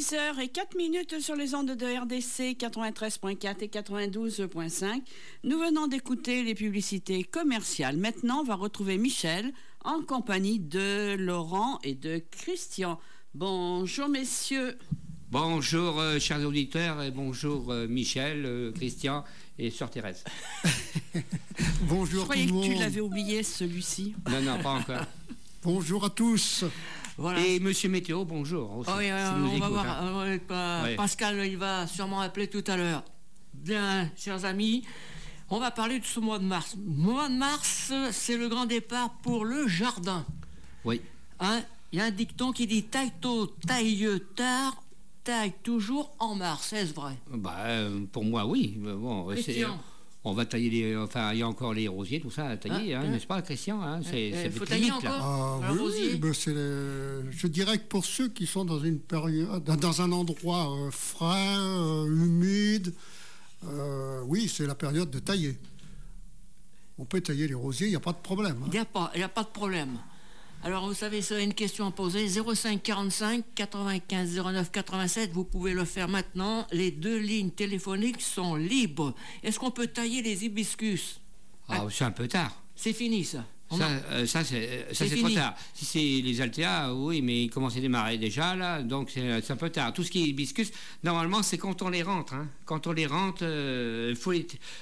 6h04 sur les ondes de RDC 93.4 et 92.5. Nous venons d'écouter les publicités commerciales. Maintenant, on va retrouver Michel en compagnie de Laurent et de Christian. Bonjour messieurs. Bonjour chers auditeurs et bonjour Michel, Christian et sœur Thérèse. Bonjour tout le monde. Je croyais que tu l'avais oublié celui-ci. Non, pas encore. Bonjour à tous. Voilà. Et Monsieur Météo, bonjour. Aussi, oui, on va voir. Pascal, il va sûrement appeler tout à l'heure. Bien, chers amis, on va parler de ce mois de mars. Le mois de mars, c'est le grand départ pour le jardin. Oui. Hein, il y a un dicton qui dit « taille tôt, taille tard, taille toujours en mars ». Est-ce vrai? Pour moi, oui. Bon, on va tailler il y a encore les rosiers, tout ça à tailler, n'est-ce pas, Christian? Il faut tailler encore oui, je dirais que pour ceux qui sont dans une période, dans un endroit frais, humide, oui, c'est la période de tailler. On peut tailler les rosiers, il n'y a pas de problème. Il n'y a pas de problème. Alors, vous savez, c'est une question à poser. 05 45 95 09 87. Vous pouvez le faire maintenant. Les 2 lignes téléphoniques sont libres. Est-ce qu'on peut tailler les hibiscus? C'est un peu tard. C'est fini, ça. Ça c'est trop tard. Si c'est les altéas, oui, mais ils commencent à démarrer déjà, là, donc c'est un peu tard. Tout ce qui est hibiscus, normalement, c'est quand on les rentre. Quand on les rentre, il faut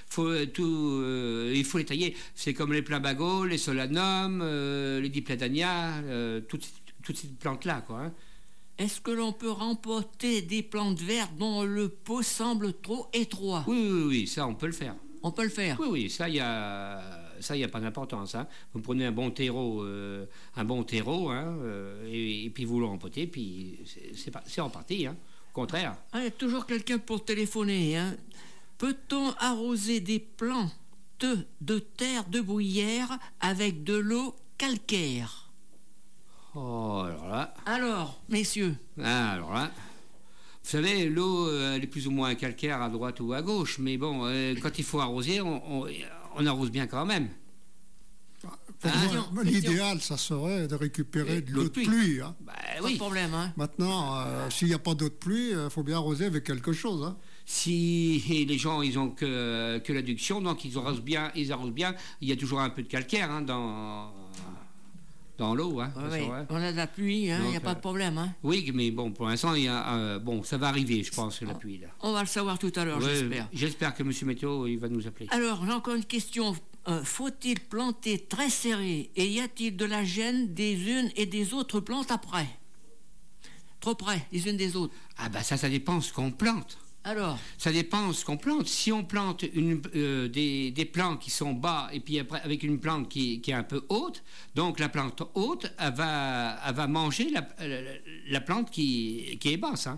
les tailler. C'est comme les plumbago, les solanums, les dipladania, toutes ces plantes-là, quoi. Est-ce que l'on peut remporter des plantes vertes dont le pot semble trop étroit? Oui, ça, on peut le faire. On peut le faire. Oui, ça, il y a pas d'importance. Vous prenez un bon terreau, et puis vous le rempotez, puis c'est reparti. Au contraire. Il y a toujours quelqu'un pour téléphoner. Peut-on arroser des plantes de terre de bruyère avec de l'eau calcaire? Alors là. Alors, messieurs. Alors là. Vous savez, l'eau, elle est plus ou moins calcaire à droite ou à gauche, mais bon, quand il faut arroser, on arrose bien quand même. L'idéal, ça serait de récupérer de l'eau de pluie. Pas de problème. Maintenant, s'il n'y a pas d'eau de pluie, il faut bien arroser avec quelque chose. Si les gens, ils ont que l'adduction, donc ils arrosent bien, il y a toujours un peu de calcaire dans l'eau. On a de la pluie, il n'y a pas de problème. Oui, mais bon, pour l'instant, ça va arriver, je pense, la pluie. Là. On va le savoir tout à l'heure, j'espère. J'espère que M. Météo, il va nous appeler. Alors, j'ai encore une question. Faut-il planter très serré et y a-t-il de la gêne des unes et des autres plantes après? Trop près, les unes des autres? Ça dépend ce qu'on plante. Alors? Ça dépend ce qu'on plante. Si on plante des plants qui sont bas et puis après avec une plante qui est un peu haute, donc la plante haute, elle va manger la plante qui est basse.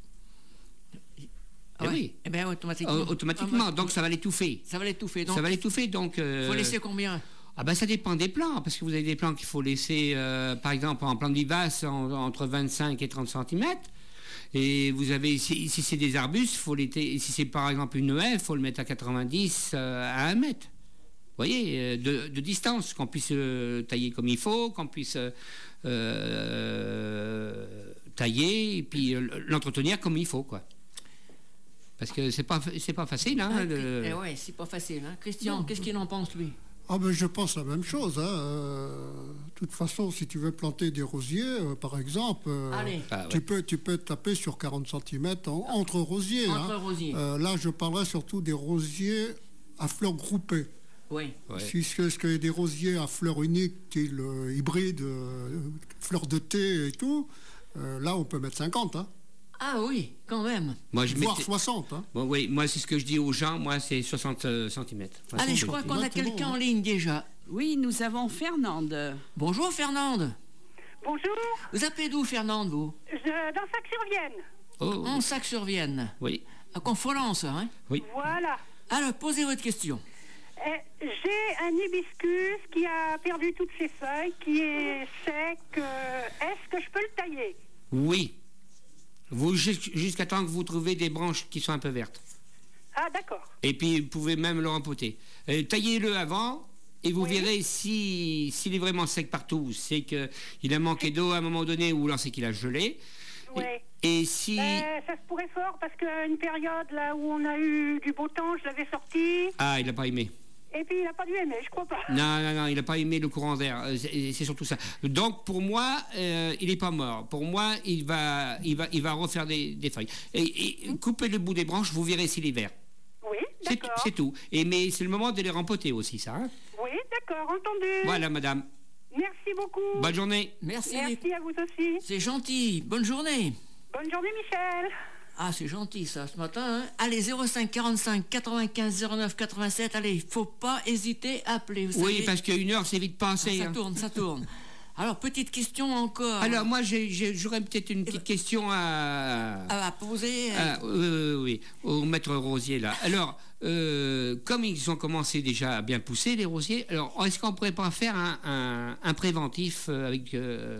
Oui. Eh bien, automatiquement. Automatiquement, donc ça va l'étouffer. Donc, faut laisser combien? Ça dépend des plants, parce que vous avez des plants qu'il faut laisser, par exemple, en plante vivace, entre 25 et 30 cm. Et vous avez, si c'est des arbustes, si c'est par exemple une haie, il faut le mettre à 90 à 1 mètre. Vous voyez, de distance, qu'on puisse tailler comme il faut, qu'on puisse tailler et puis l'entretenir comme il faut, quoi. Parce que c'est pas facile. C'est pas facile. Christian, qu'est-ce qu'il en pense, lui? Je pense la même chose. De toute façon, si tu veux planter des rosiers, par exemple, tu peux taper sur 40 cm entre rosiers. Là, je parlerai surtout des rosiers à fleurs groupées. Oui. Si ce que des rosiers à fleurs uniques, style hybride, fleurs de thé et tout, là, on peut mettre 50. Ah oui, quand même. Voire 60. Oui, moi, c'est ce que je dis aux gens. Moi, c'est 60 cm. Allez, je crois qu'on a quelqu'un en ligne déjà. Oui, nous avons Fernande. Bonjour, Fernande. Bonjour. Vous appelez d'où, Fernande, vous? Dans Sac-sur-Vienne. En Sac-sur-Vienne. Oui. À Conflans, Oui. Voilà. Alors, posez votre question. J'ai un hibiscus qui a perdu toutes ses feuilles, qui est sec. Est-ce que je peux le tailler? Oui. Jusqu'à temps que vous trouvez des branches qui sont un peu vertes. Ah, d'accord. Et puis, vous pouvez même le rempoter. Taillez-le avant, et vous verrez s'il est vraiment sec partout. C'est qu'il a manqué d'eau à un moment donné, ou alors c'est qu'il a gelé. Oui. Et si... ça se pourrait fort parce qu'à une période là où on a eu du beau temps, je l'avais sorti. Ah, il n'a pas aimé. Et puis il n'a pas dû aimer, je crois pas. Non, il n'a pas aimé le courant d'air. C'est surtout ça. Donc pour moi, il n'est pas mort. Pour moi, il va refaire des feuilles. Et coupez le bout des branches, vous verrez s'il est vert. Oui, d'accord. C'est tout. Mais c'est le moment de les rempoter aussi, ça. Hein. Oui, d'accord, entendu. Voilà, madame. Merci beaucoup. Bonne journée. Merci à vous aussi. C'est gentil. Bonne journée. Bonne journée, Michel. Ah, c'est gentil ça ce matin. Hein. Allez, 05 45 95 09 87. Allez, il faut pas hésiter à appeler. Vous Oui, savez. parce qu'une heure, c'est vite passé. Ça tourne. Alors, petite question encore. Alors, moi, j'aurais peut-être une petite question à poser. Oui, au maître rosier, là. Alors, comme ils ont commencé déjà à bien pousser, les rosiers, alors, est-ce qu'on ne pourrait pas faire un préventif avec...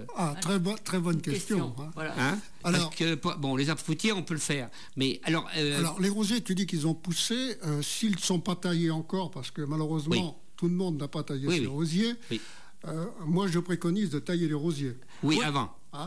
Très bonne question. Hein. Voilà. Hein, alors, parce que, bon, les arbres fruitiers, on peut le faire. Mais alors... alors, les rosiers, tu dis qu'ils ont poussé. S'ils ne sont pas taillés encore, parce que malheureusement, tout le monde n'a pas taillé ses rosiers... Oui. Moi, je préconise de tailler les rosiers. Oui, avant. Hein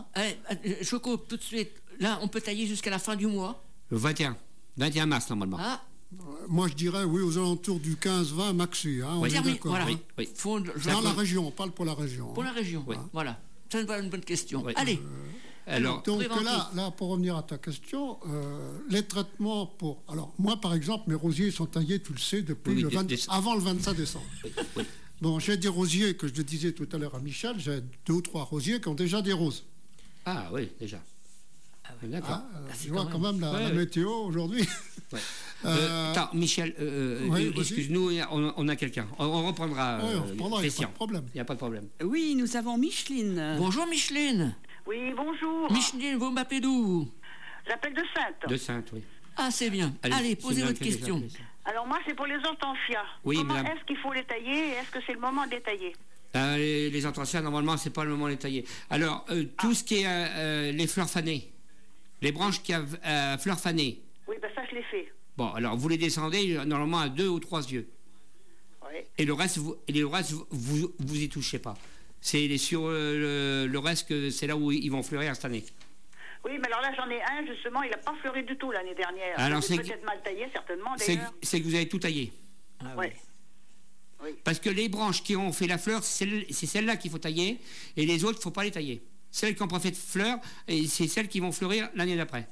je coupe tout de suite. Là, on peut tailler jusqu'à la fin du mois. Le 21 mars, normalement. Ah. Moi, je dirais, oui, aux alentours du 15-20 maxi. Hein, on est d'accord. Voilà. Oui. Dans la région, on parle pour la région. Pour la région, oui. Voilà. C'est une bonne question. Oui. Allez. Donc là, pour revenir à ta avant les traitements pour... Alors, moi, par exemple, mes rosiers sont taillés, tu le sais, depuis avant le 25 décembre. Oui. Bon, j'ai des rosiers, que je le disais tout à l'heure à Michel, j'ai 2 ou 3 rosiers qui ont déjà des roses. Ah oui, déjà. D'accord. Tu vois quand même la météo aujourd'hui. Ouais. Attends, Michel, excuse-nous, on a quelqu'un. On reprendra. Oui, on reprendra, il n'y a pas de problème. Il n'y a pas de problème. Oui, nous avons Micheline. Bonjour Micheline. Oui, bonjour. Micheline, vous m'appelez d'où? J'appelle de Sainte. De Sainte, oui. Ah, c'est bien. Allez, posez votre question. Alors moi, c'est pour les hortensias. Oui, comment madame. est-ce qu'il faut les tailler et est-ce que c'est le moment de les tailler? Les hortensias, normalement, c'est pas le moment de les tailler. Alors, tout ce qui est les fleurs fanées, les branches qui ont fleurs fanées. Oui, ben ça, je l'ai fait. Bon, alors, vous les descendez normalement à 2 ou 3 yeux. Oui. Et le reste, vous y touchez pas. C'est sur le reste que c'est là où ils vont fleurir cette année. Oui, mais alors là, j'en ai un, justement, il n'a pas fleuri du tout l'année dernière. Alors, c'est peut-être mal taillé, certainement, d'ailleurs. C'est que vous avez tout taillé. Ah, oui. Oui. Parce que les branches qui ont fait la fleur, c'est celles-là qu'il faut tailler, et les autres, il ne faut pas les tailler. Celles qui n'ont pas fait de fleurs, c'est celles qui vont fleurir l'année d'après.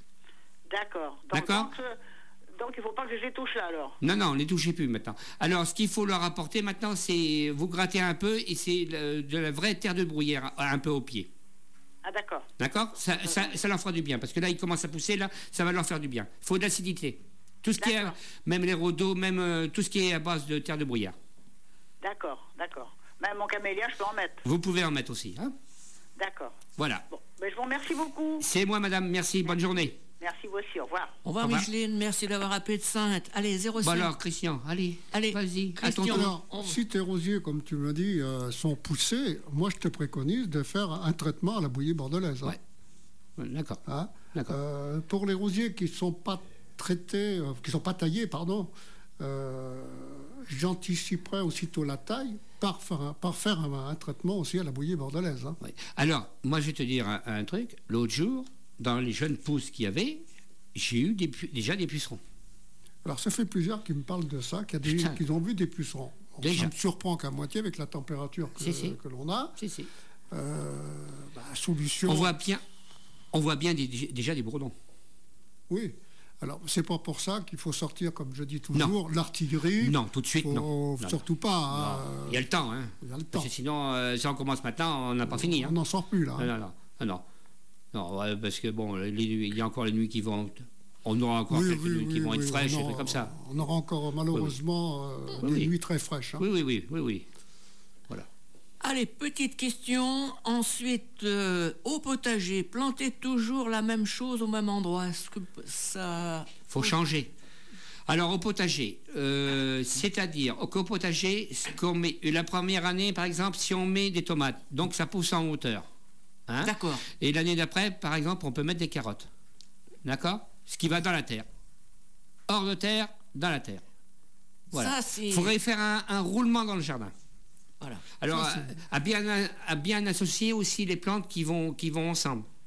D'accord. D'accord. Donc, il ne faut pas que je les touche là, alors. Non, ne les touchez plus maintenant. Alors, ce qu'il faut leur apporter maintenant, c'est vous gratter un peu, et c'est de la vraie terre de bruyère, un peu au pied. Ah, d'accord. D'accord, ça leur fera du bien, parce que là, ils commencent à pousser, là, ça va leur faire du bien. Il faut de l'acidité. Tout ce qui est, même les rhodos, même tout ce qui est à base de terre de bruyère. D'accord. Même mon camélia, je peux en mettre. Vous pouvez en mettre aussi. Hein. D'accord. Voilà. Bon, ben, je vous remercie beaucoup. C'est moi, madame. Merci. Bonne journée. Merci, vous aussi. Au revoir. Au revoir, Micheline. Merci d'avoir appelé de Sainte. Allez, 05. Bon alors, Christian, allez, vas-y. Christian. Alors, si tes rosiers, comme tu me dis, sont poussés, moi, je te préconise de faire un traitement à la bouillie bordelaise. Hein. Ouais. D'accord. Hein. D'accord. Pour les rosiers qui ne sont pas traités, qui ne sont pas taillés, j'anticiperai aussitôt la taille par faire un traitement aussi à la bouillie bordelaise. Hein. Ouais. Alors, moi, je vais te dire un truc. L'autre jour, dans les jeunes pousses qu'il y avait, j'ai eu déjà des pucerons. Alors, ça fait plusieurs qui me parlent de ça, qu'ils ont vu des pucerons. Ça me surprend qu'à moitié avec la température que l'on a. Si. Solution. On voit bien déjà des bourdons. Oui. Alors, c'est pas pour ça qu'il faut sortir, comme je dis toujours, l'artillerie. Non, tout de suite, non. Surtout pas. Il y a le temps, hein. Il y a le temps. Parce que sinon, si on commence maintenant, on n'a pas fini. On n'en sort plus, là. Non, parce que, bon, il y a encore les nuits qui vont... On aura encore quelques nuits qui vont être fraîches, et comme ça. On aura encore, malheureusement, des nuits très fraîches. Hein. Oui. Voilà. Allez, petite question. Ensuite, au potager, planter toujours la même chose au même endroit. Est-ce que ça... Faut changer. Alors, au potager, c'est-à-dire qu'au potager, la première année, par exemple, si on met des tomates, donc ça pousse en hauteur. Hein. D'accord. Et l'année d'après, par exemple, on peut mettre des carottes. D'accord. Ce qui va dans la terre. Hors de terre, dans la terre. Voilà. Il faudrait faire un roulement dans le jardin. Voilà. Alors, à bien associer aussi les plantes qui vont ensemble.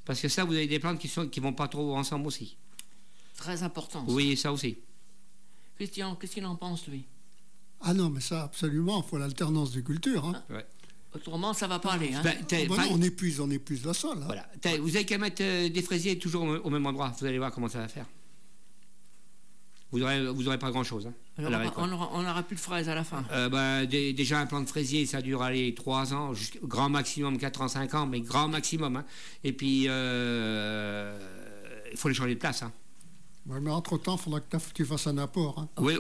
Parce que ça, vous avez des plantes qui vont pas trop ensemble aussi. Très important. Oui, ça aussi. Christian, qu'est-ce qu'il en pense, lui? Ah non, mais ça, absolument, il faut l'alternance des cultures. Hein. Ouais. Autrement, ça va pas aller. Hein. On épuise le sol. Hein. Voilà. Vous avez qu'à mettre des fraisiers toujours au même endroit. Vous allez voir comment ça va faire. Vous aurez pas grand-chose. Hein, on n'aura plus de fraises à la fin. Déjà, un plant de fraisier, ça dure 3 ans, grand maximum 4 ans, 5 ans, mais grand maximum. Hein. Et puis, il faut les changer de place. Hein. Ouais, mais entre-temps, il faudra que tu fasses un apport. Hein. Oui.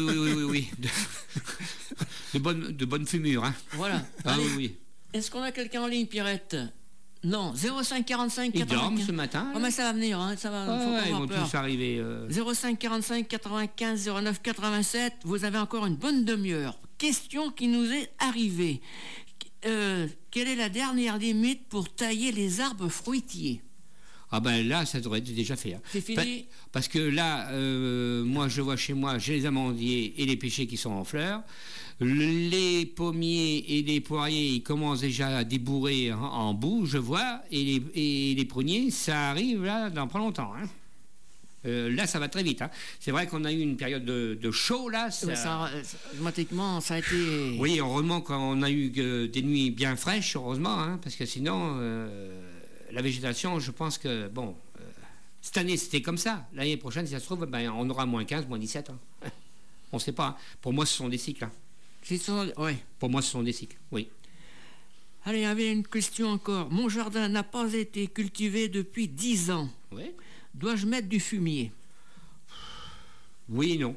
De bonnes fumures. Hein. Voilà. Allez, oui. Est-ce qu'on a quelqu'un en ligne, Pierrette? Non, 05 45 Ils 95. dorment ce matin. Oh, mais ça va venir, hein, ça va. Faut pas ils avoir vont peur. tous arriver. 05 45 95 09 87. Vous avez encore une bonne demi-heure. Question qui nous est arrivée. Quelle est la dernière limite pour tailler les arbres fruitiers? Ah ben là, ça devrait être déjà fait. Hein. C'est fini. Parce que là, moi, je vois chez moi, j'ai les amandiers et les pêchers qui sont en fleurs. Les pommiers et les poiriers, ils commencent déjà à débourrer en bout, je vois. Et les pruniers, ça arrive là dans pas longtemps. Hein. Là, ça va très vite. Hein. C'est vrai qu'on a eu une période de chaud là. Automatiquement, ça a été. Oui, heureusement qu'on a eu des nuits bien fraîches, heureusement, hein, parce que sinon, la végétation, je pense que cette année c'était comme ça. L'année prochaine, si ça se trouve, on aura moins 15, moins 17. Hein. On ne sait pas. Hein. Pour moi, ce sont des cycles. Hein. Ouais. Pour moi, ce sont des cycles, oui. Allez, il y avait une question encore. Mon jardin n'a pas été cultivé depuis 10 ans. Oui. Dois-je mettre du fumier? Oui et non.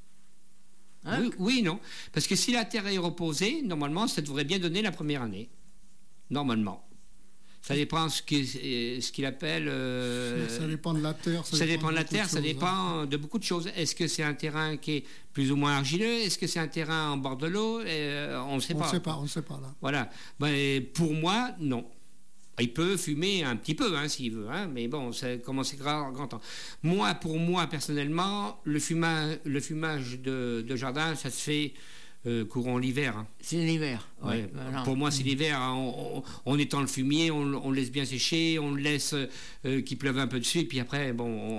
Hein? Oui et non. Parce que si la terre est reposée, normalement, ça devrait bien donner la première année. Normalement. Ça dépend ce qu'il appelle... ça dépend de la terre. Ça dépend de la terre, ça dépend de beaucoup de choses. Est-ce que c'est un terrain qui est plus ou moins argileux? Est-ce que c'est un terrain en bord de l'eau? On ne sait pas. On ne sait pas, là. Voilà. Pour moi, non. Il peut fumer un petit peu, hein, s'il veut, hein, mais bon, ça commence grand temps. Pour moi, personnellement, le fumage de jardin, ça se fait... courant l'hiver. Hein. C'est l'hiver. Ouais. Pour moi, c'est l'hiver. Hein. On étend le fumier, on le laisse bien sécher, on le laisse qu'il pleuve un peu dessus, et puis après,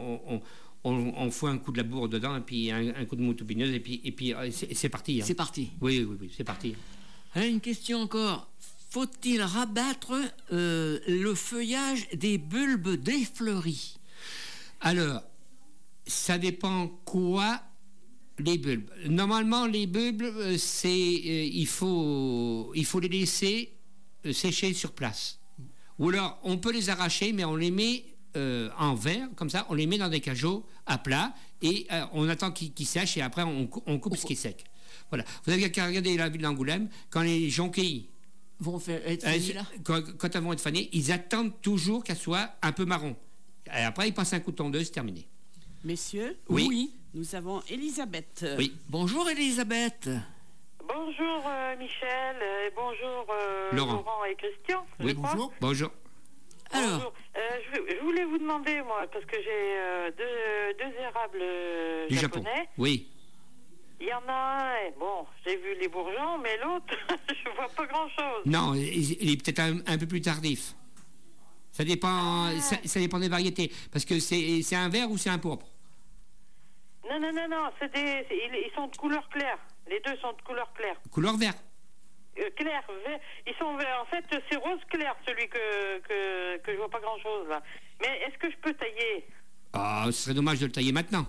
on fout un coup de labour dedans, et puis un coup de moutoubineuse, et puis c'est parti. Hein. C'est parti. Oui, c'est parti. Alors, une question encore. Faut-il rabattre le feuillage des bulbes défleuris? Alors, ça dépend quoi. Les bulbes. Normalement, les bulbes, il faut les laisser sécher sur place. Ou alors, on peut les arracher, mais on les met en verre, comme ça, on les met dans des cajots à plat, et on attend qu'ils sèchent, et après, on coupe ce qui est sec. Voilà. Vous avez qu'à regarder la ville d'Angoulême, quand les jonquilles vont être fanées, là, quand elles vont être fanées, ils attendent toujours qu'elles soient un peu marron. Et après, ils passent un coup de tondeuse, c'est terminé. Messieurs, oui. Nous avons Elisabeth. Oui. Bonjour Elisabeth. Bonjour Michel, et bonjour Laurent et Christian. Oui, bonjour. Alors, je voulais vous demander, moi, parce que j'ai deux érables du japonais. Japon. Oui. Il y en a un, j'ai vu les bourgeons, mais l'autre, je vois pas grand-chose. Non, il est peut-être un peu plus tardif. Ça dépend, ça dépend des variétés. Parce que c'est un vert ou c'est un pourpre? Non, ils sont de couleur claire. Les deux sont de couleur claire. Couleur vert. Clair, vert. Ils sont verts. En fait, c'est rose clair, celui que je vois pas grand-chose, là. Mais est-ce que je peux tailler? Ah, ce serait dommage de le tailler maintenant.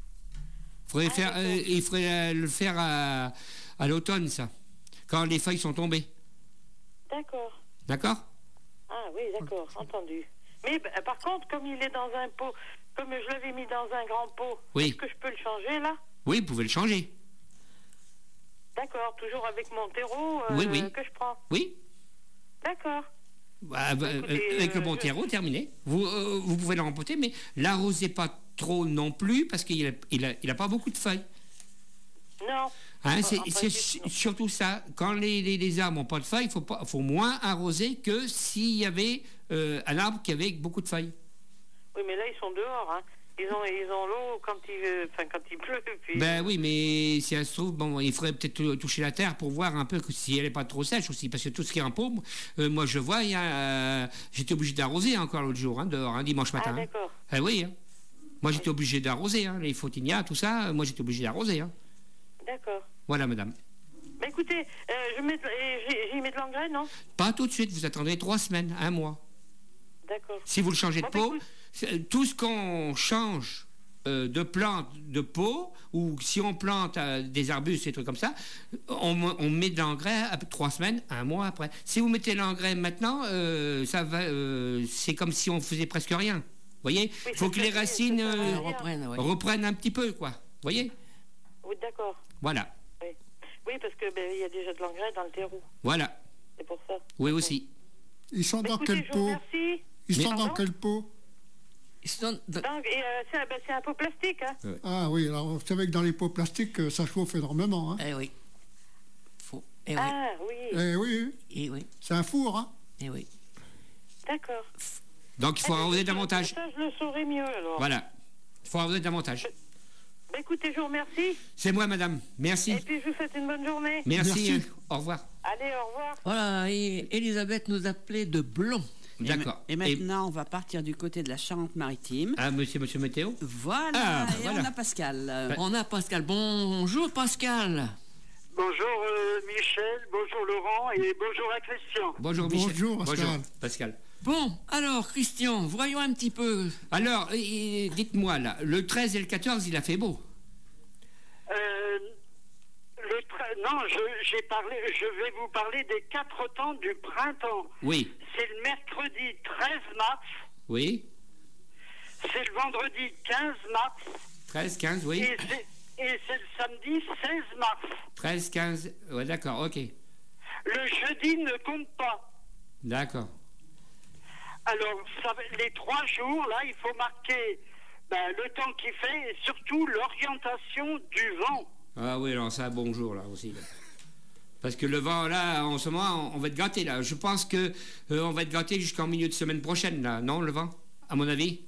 Il faudrait le faire à l'automne, ça. Quand les feuilles sont tombées. D'accord. D'accord? Ah oui, d'accord, entendu. Mais par contre, comme il est dans un pot, comme je l'avais mis dans un grand pot, oui. Est-ce que je peux le changer, là? Oui, vous pouvez le changer. D'accord, toujours avec mon terreau que je prends. Oui. D'accord. Écoutez, avec le bon terreau, terminé. Vous pouvez le rempoter, mais l'arrosez pas trop non plus, parce qu'il a pas beaucoup de feuilles. Non. Hein, c'est surtout ça. Quand les arbres n'ont pas de feuilles, il faut moins arroser que s'il y avait un arbre qui avait beaucoup de feuilles. Oui, mais là, ils sont dehors. Hein. Ils ont l'eau quand il pleut. Puis... Ben oui, mais si elle se trouve, bon, il faudrait peut-être toucher la terre pour voir un peu si elle n'est pas trop sèche aussi, parce que tout ce qui est en paume, moi je vois, j'étais obligé d'arroser encore l'autre jour, dehors, dimanche matin. Ah d'accord. Oui, moi j'étais obligé d'arroser, les photinias, tout ça, moi j'étais obligé d'arroser. D'accord. Voilà, madame. Bah écoutez, j'y mets de l'engrais, non? Pas tout de suite, vous attendez 3 semaines, 1 mois. D'accord. Si vous le changez de peau, tout ce qu'on change de plante, de peau, ou si on plante des arbustes, des trucs comme ça, on met de l'engrais 3 semaines, 1 mois après. Si vous mettez l'engrais maintenant, ça va, c'est comme si on faisait presque rien. Vous voyez, il faut que les racines reprennent un petit peu, quoi. Vous voyez? Oui, d'accord. Voilà. Oui, parce que y a déjà de l'engrais dans le terreau. Voilà. C'est pour ça. Oui, aussi. Ils sont dans quelle peau? Ils sont dans quelle peau? C'est un pot plastique, hein. Ouais. Ah oui, alors vous savez que dans les pots plastiques, ça chauffe énormément, hein. Eh oui. Ah oui. Eh oui. Eh oui. C'est un four, hein. Eh oui. D'accord. Donc il faut arroser davantage. Ça, je le saurais mieux, alors. Voilà. Il faut arroser davantage. Écoutez, je vous remercie. C'est moi, madame. Merci. Et puis, je vous souhaite une bonne journée. Merci. Au revoir. Allez, au revoir. Voilà, et Elisabeth nous appelait de Blon. D'accord. Et maintenant, on va partir du côté de la Charente-Maritime. Ah, monsieur Météo. Voilà, on a Pascal. On a Pascal. Bonjour, Pascal. Bonjour Michel, bonjour Laurent et bonjour à Christian. Bonjour Michel. Bonjour Pascal. Bonjour Pascal. Bon, alors Christian, voyons un petit peu. Alors, dites-moi là, le 13 et le 14, il a fait beau. Non, je vais vous parler des 4 temps du printemps. Oui. C'est le mercredi 13 mars. Oui. C'est le vendredi 15 mars. 13, 15, oui. Et c'est le samedi 16 mars. 13, 15, ouais, d'accord, ok. Le jeudi ne compte pas. D'accord. Alors, les 3 jours, là, il faut marquer le temps qu'il fait et surtout l'orientation du vent. Ah oui, alors ça, bonjour, là, aussi. Là. Parce que le vent, là, en ce moment, on va être gâté, là. Je pense que on va être gâté jusqu'en milieu de semaine prochaine, là. Non, le vent, à mon avis?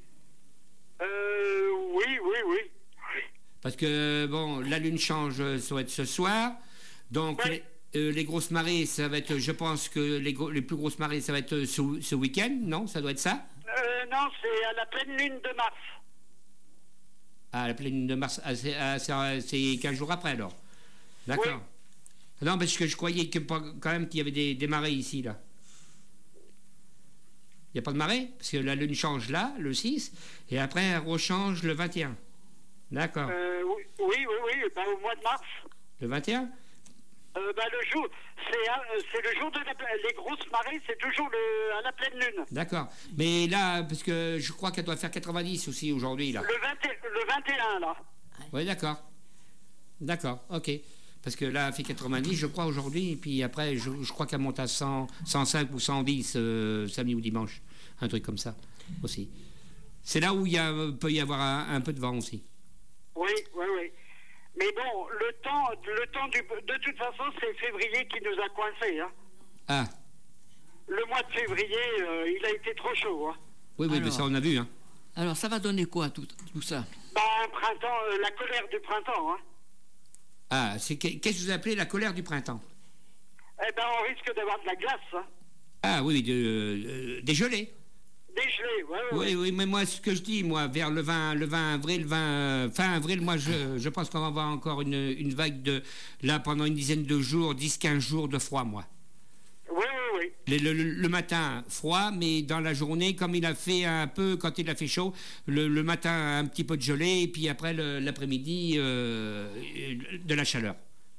Oui. Parce que, bon, la lune change, ça va être ce soir. Donc, oui. Les grosses marées, ça va être, je pense que les plus grosses marées, ça va être ce week-end, non? Ça doit être ça? Non, c'est à la pleine lune de mars. Ah, la pleine lune de mars, c'est 15 jours après, alors. D'accord. Oui. Non, parce que je croyais quand même qu'il y avait des marées ici, là. Il n'y a pas de marée? Parce que la lune change là, le 6, et après, elle rechange le 21. D'accord. Oui, au mois de mars. Le 21? Le jour, c'est le jour de les grosses marées, c'est toujours à la pleine lune. D'accord. Mais là, parce que je crois qu'elle doit faire 90 aussi aujourd'hui, là. Le 21, là. Oui, d'accord. D'accord, ok. Parce que là, elle fait 90, je crois, aujourd'hui, et puis après, je crois qu'elle monte à 100, 105 ou 110 samedi ou dimanche. Un truc comme ça, aussi. C'est là où il peut y avoir un peu de vent aussi. Oui. Mais bon, le temps de toute façon, c'est février qui nous a coincés. Hein. Ah. Le mois de février, il a été trop chaud. Hein. Oui, alors, mais ça on a vu. Hein. Alors, ça va donner quoi, tout ça? Un printemps, la colère du printemps. Hein. Ah, qu'est-ce que vous appelez la colère du printemps? On risque d'avoir de la glace. Hein. Ah oui, des gelées. Des gelées, oui, mais moi, ce que je dis, moi, vers le 20 avril, fin avril, moi, je pense qu'on va avoir encore une vague là, pendant une dizaine de jours, 10-15 jours de froid, moi. Oui. Le matin, froid, mais dans la journée, comme il a fait un peu, quand il a fait chaud, le matin, un petit peu de gelée, et puis après, l'après-midi, de la chaleur.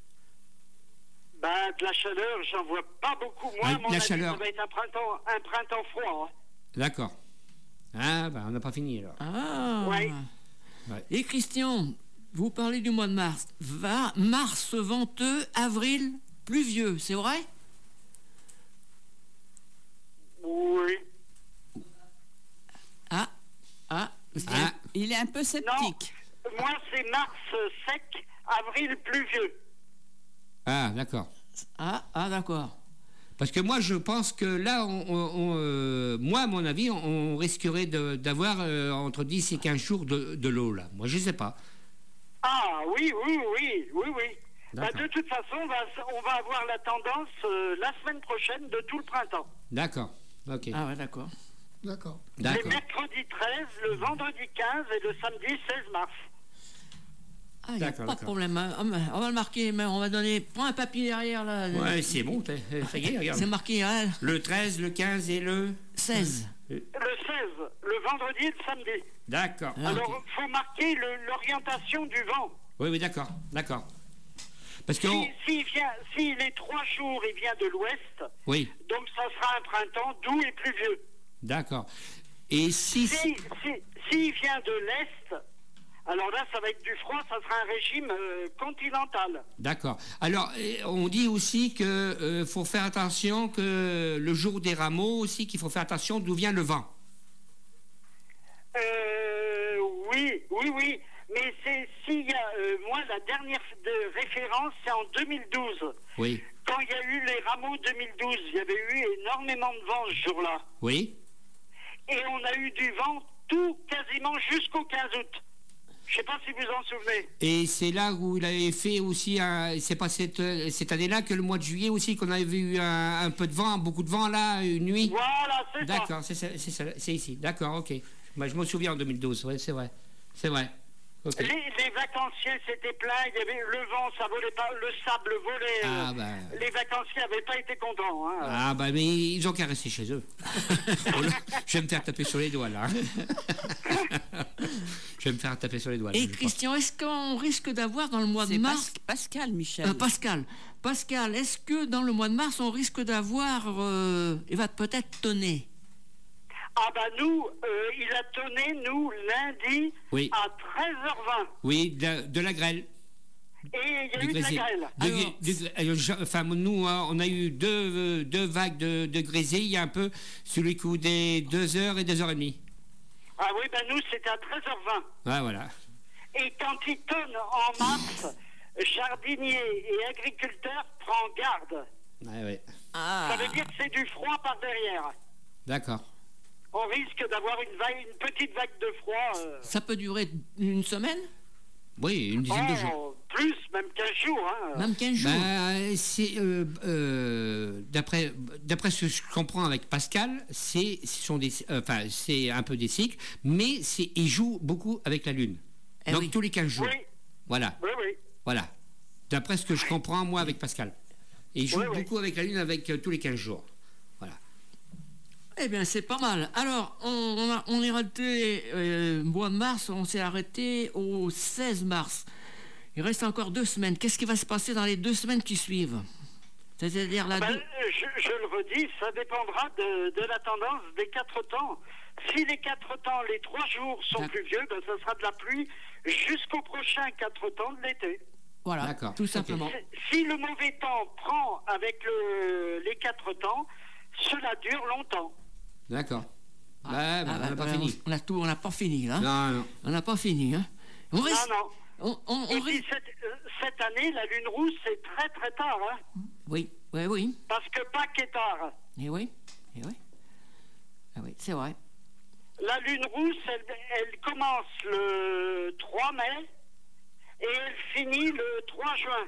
De la chaleur, j'en vois pas beaucoup. Moi, mon avis, chaleur. Ça va être un printemps froid. Hein. D'accord. Ah, on n'a pas fini, alors. Ah. Oui. Ouais. Et Christian, vous parlez du mois de mars. Mars venteux, avril pluvieux, c'est vrai? Oui. Il est un peu sceptique. Non, moi, c'est mars sec, avril pluvieux. Ah, d'accord. Ah, d'accord. Parce que moi, je pense que là, moi, à mon avis, on risquerait d'avoir entre 10 et 15 jours de l'eau, là. Moi, je ne sais pas. Ah, oui. Bah, de toute façon, on va avoir la tendance la semaine prochaine de tout le printemps. D'accord. Ok. Ah ouais, d'accord. Le mercredi 13, le vendredi 15 et le samedi 16 mars. Ah, il n'y a pas de problème. Hein. On va le marquer, mais on va donner... Prends un papier derrière, là. Ouais, c'est bon, ça y est, regarde. C'est marqué, hein. Le 13, le 15 et le... 16. Le 16, le vendredi et le samedi. D'accord. Alors, il faut marquer l'orientation du vent. Oui, d'accord. Parce que... Si les 3 jours, il vient de l'ouest, oui. Donc ça sera un printemps doux et pluvieux. D'accord. Et s'il vient de l'est... Alors là, ça va être du froid, ça sera un régime continental. D'accord. Alors, on dit aussi qu'il faut faire attention que le jour des rameaux aussi, qu'il faut faire attention d'où vient le vent. Oui. Mais s'il y a, moi, la dernière référence, c'est en 2012. Oui. Quand il y a eu les rameaux 2012, il y avait eu énormément de vent ce jour-là. Oui. Et on a eu du vent quasiment jusqu'au 15 août. Je ne sais pas si vous en souvenez. Et c'est là où il avait fait aussi, c'est pas cette année-là que le mois de juillet aussi, qu'on avait eu un peu de vent, beaucoup de vent là, une nuit. Voilà, c'est ça. D'accord, c'est ici. D'accord, ok. Moi, je me souviens en 2012, ouais, c'est vrai. Okay. Les vacanciers s'étaient plaints, il y avait le vent, ça volait pas, le sable volait. Les vacanciers n'avaient pas été contents. Hein. Ah bah mais ils ont qu'à rester chez eux. Je vais me faire taper sur les doigts là. Et Christian, est-ce qu'on risque d'avoir dans le mois de mars... Pascal, Michel. Pascal, est-ce que dans le mois de mars, on risque d'avoir... il va peut-être tonner? Ah bah nous, il a tonné, nous, lundi, à 13h20. Oui, de la grêle. Et il y a eu de la grêle. Enfin, nous, on a eu deux vagues de grésille, un peu, sur les coups des 2h et 2h30. Ah oui, ben nous, c'était à 13h20. Ah, voilà. Et quand il tonne en mars, jardiniers et agriculteurs prennent garde. Ouais. Ça veut dire que c'est du froid par derrière. D'accord. On risque d'avoir une petite vague de froid. Ça peut durer une semaine? Oui, une dizaine de jours. Plus, même 15 jours. Hein. Même 15 jours. D'après ce que je comprends avec Pascal, c'est un peu des cycles, mais il joue beaucoup avec la Lune. Donc tous les 15 jours. Oui. Voilà. Oui. Voilà. D'après ce que je comprends, moi, avec Pascal. Et il joue beaucoup avec la Lune avec tous les 15 jours. Eh bien, c'est pas mal. Alors, on est arrêté mois de mars, on s'est arrêté au 16 mars. Il reste encore 2 semaines. Qu'est-ce qui va se passer dans les 2 semaines qui suivent? C'est-à-dire je le redis, ça dépendra de la tendance des 4 temps. Si les 4 temps, les 3 jours sont pluvieux, ça sera de la pluie jusqu'au prochain 4 temps de l'été. Voilà, tout simplement. Si le mauvais temps prend avec les 4 temps, cela dure longtemps. D'accord. On n'a pas fini. On n'a pas fini, là. Non. On n'a pas fini, hein. Non. Et puis cette année, la lune rouge, c'est très très tard, hein. Oui. Parce que Pâques est tard. Eh oui. Ah oui, c'est vrai. La lune rouge, elle commence le 3 mai et elle finit le 3 juin.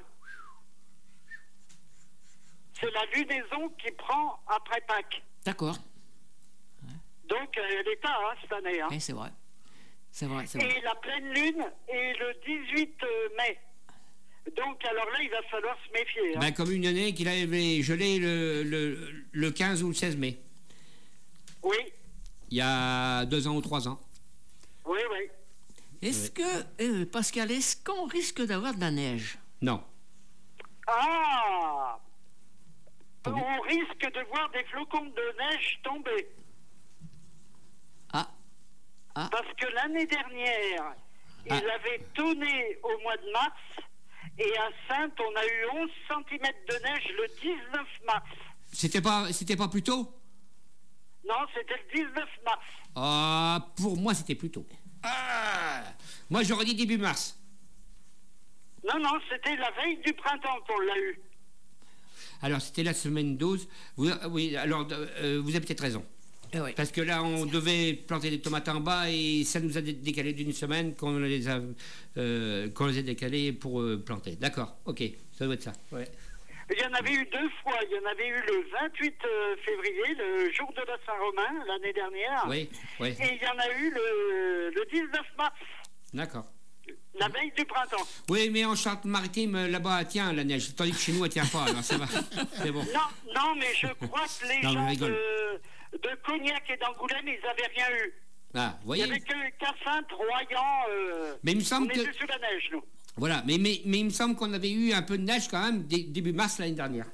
C'est la lunaison qui prend après Pâques. D'accord. Donc, elle est tard, cette année. Hein. Oui, c'est vrai. Et la pleine lune est le 18 mai. Donc, alors là, il va falloir se méfier. Hein. Comme une année qu'il avait gelé le 15 ou le 16 mai. Oui. Il y a 2 ans ou 3 ans. Oui. Est-ce que, Pascal, est-ce qu'on risque d'avoir de la neige? Non. Ah! On risque de voir des flocons de neige tomber. Parce que l'année dernière, il avait tonné au mois de mars, et à Saintes, on a eu 11 cm de neige le 19 mars. C'était pas plus tôt? Non, c'était le 19 mars. Pour moi, c'était plus tôt. Moi, j'aurais dit début mars. Non, c'était la veille du printemps qu'on l'a eu. Alors, c'était la semaine 12. Oui, alors, vous avez peut-être raison. Oui. Parce que là, on devait planter des tomates en bas et ça nous a décalé d'une semaine qu'on les a décalées pour planter. D'accord, ok, ça doit être ça. Ouais. Il y en avait eu 2 fois. Il y en avait eu le 28 février, le jour de la Saint-Romain, l'année dernière. Oui. Et il y en a eu le 19 mars. D'accord. La veille du printemps. Oui, mais en Charente-Maritime, là-bas, elle tient la neige. Tandis que chez nous, elle tient pas. Alors ça va. C'est bon. Non, mais je crois que les gens de Cognac et d'Angoulême, ils n'avaient rien eu. Ah, vous voyez. Il n'y avait que Cassinte, Royan. Mais il me semble on était sous la neige, nous. Voilà, mais il me semble qu'on avait eu un peu de neige quand même début mars l'année dernière.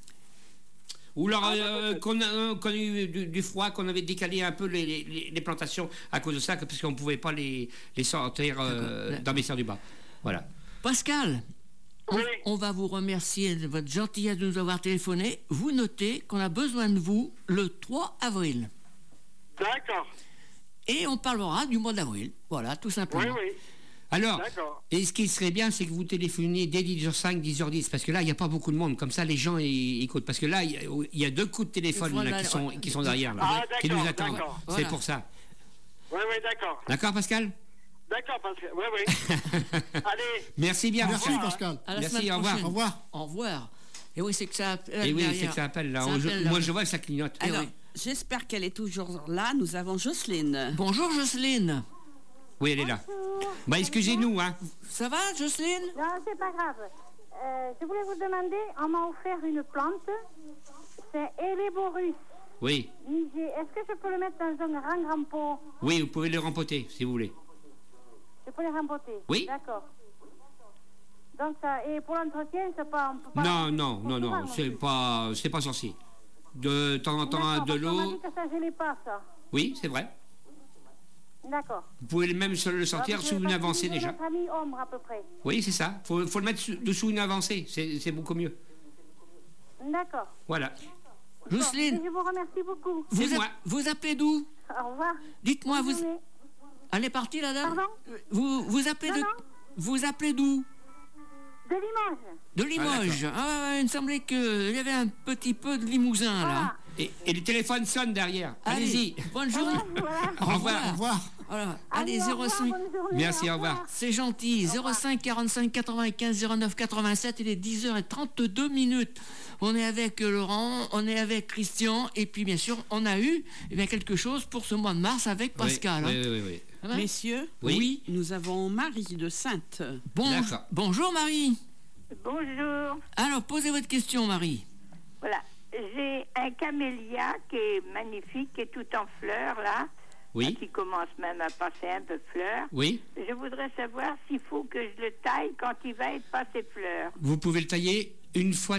Ou alors qu'on a eu du froid, qu'on avait décalé un peu les plantations à cause de ça, parce qu'on ne pouvait pas les sortir dans mes serres du bas. Voilà. Pascal, on va vous remercier de votre gentillesse de nous avoir téléphoné. Vous notez qu'on a besoin de vous le 3 avril. D'accord. Et on parlera du mois d'avril. Voilà, tout simplement. Oui. Alors, et ce qui serait bien, c'est que vous téléphoniez dès 10h05, 10h10, parce que là, il n'y a pas beaucoup de monde. Comme ça, les gens écoutent. Parce que là, il y a 2 coups de téléphone là, qui sont derrière, là, qui nous attendent. C'est pour ça. Oui, d'accord. D'accord, Pascal? D'accord, Pascal. Oui. Allez. Merci bien, Merci, Pascal. Merci, au revoir. Au revoir. Au revoir. Et oui, c'est que ça appelle. Et oui, c'est que ça appelle, là. Moi, je vois que ça clignote. Alors, j'espère qu'elle est toujours là. Nous avons Jocelyne. Bonjour, Jocelyne. Oui, elle est là. Bah, excusez-nous, hein. Ça va, Jocelyne? Non, c'est pas grave. Je voulais vous demander, on m'a offert une plante. C'est Héléborus. Oui. Est-ce que je peux le mettre dans un grand pot? Oui, vous pouvez le rempoter, si vous voulez. Je peux le rempoter? Oui. D'accord. Donc, et pour l'entretien, c'est pas... Non, c'est pas sorcier. De temps en temps, de l'eau... On m'a dit que ça gelait pas, ça. Oui, c'est vrai. D'accord. Vous pouvez même le sortir sous une avancée déjà. Mi-ombre à peu près. Oui, c'est ça. Faut le mettre dessous une avancée. C'est beaucoup mieux. D'accord. Voilà. Jocelyne. Je vous remercie beaucoup. Vous appelez d'où? Au revoir. Dites-moi, elle est partie, la dame? Pardon? Vous appelez vous appelez d'où? De Limoges. De Limoges. Il me semblait qu'il y avait un petit peu de Limousin, là. Et le téléphone sonne derrière. Allez-y. Bonne journée. Au revoir. Au revoir. Voilà. Allez, 05. Merci, au revoir. C'est gentil. 05 45 95 09 87. Il est 10h32. On est avec Laurent, on est avec Christian, et puis bien sûr, on a eu quelque chose pour ce mois de mars avec Pascal. Oui. Messieurs, oui, nous avons Marie de Sainte. Bonjour Marie. Bonjour. Alors, posez votre question, Marie. Voilà. J'ai un camélia qui est magnifique, qui est tout en fleurs, là. Oui. Qui commence même à passer un peu fleurs. Oui. Je voudrais savoir s'il faut que je le taille quand il va être passé fleurs. Vous pouvez le tailler une fois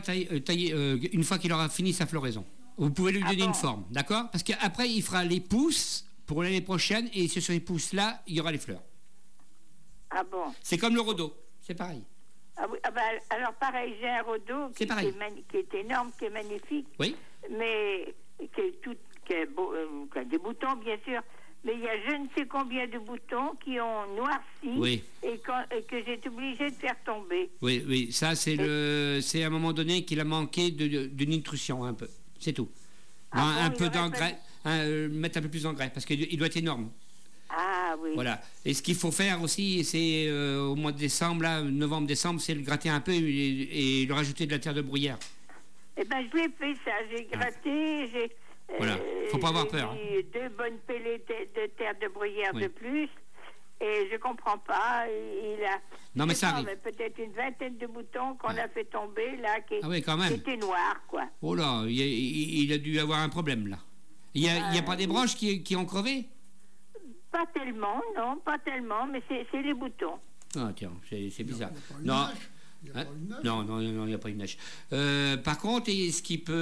qu'il aura fini sa floraison. Vous pouvez lui donner une forme, d'accord? Parce qu'après, il fera les pousses pour l'année prochaine, et c'est sur les pousses-là, il y aura les fleurs. Ah bon? C'est comme le rhodo, c'est pareil. Ah oui, alors pareil, j'ai un rhodo qui est énorme, qui est magnifique, mais qui a des boutons, bien sûr, mais il y a je ne sais combien de boutons qui ont noirci et que j'ai été obligée de faire tomber. Oui, ça c'est à un moment donné qu'il a manqué de nutrition un peu, c'est tout. Un peu d'engrais, mettre un peu plus d'engrais, parce qu'il doit être énorme. Ah oui. Voilà. Et ce qu'il faut faire aussi, c'est au mois de décembre, là, novembre-décembre, c'est le gratter un peu et le rajouter de la terre de bruyère. Eh bien, je l'ai fait ça. J'ai gratté, voilà. Faut pas avoir peur. J'ai 2 bonnes pellets de terre de bruyère de plus. Et je comprends pas. Non, mais ça arrive. Peut-être une vingtaine de boutons qu'on a fait tomber, là, qui étaient noirs, quoi. Oh là, il a dû avoir un problème, là. Il n'y a pas des branches qui ont crevé? Pas tellement, non, pas tellement, mais c'est les boutons. Ah tiens, c'est bizarre. Non, il n'y a pas une neige. Par contre, il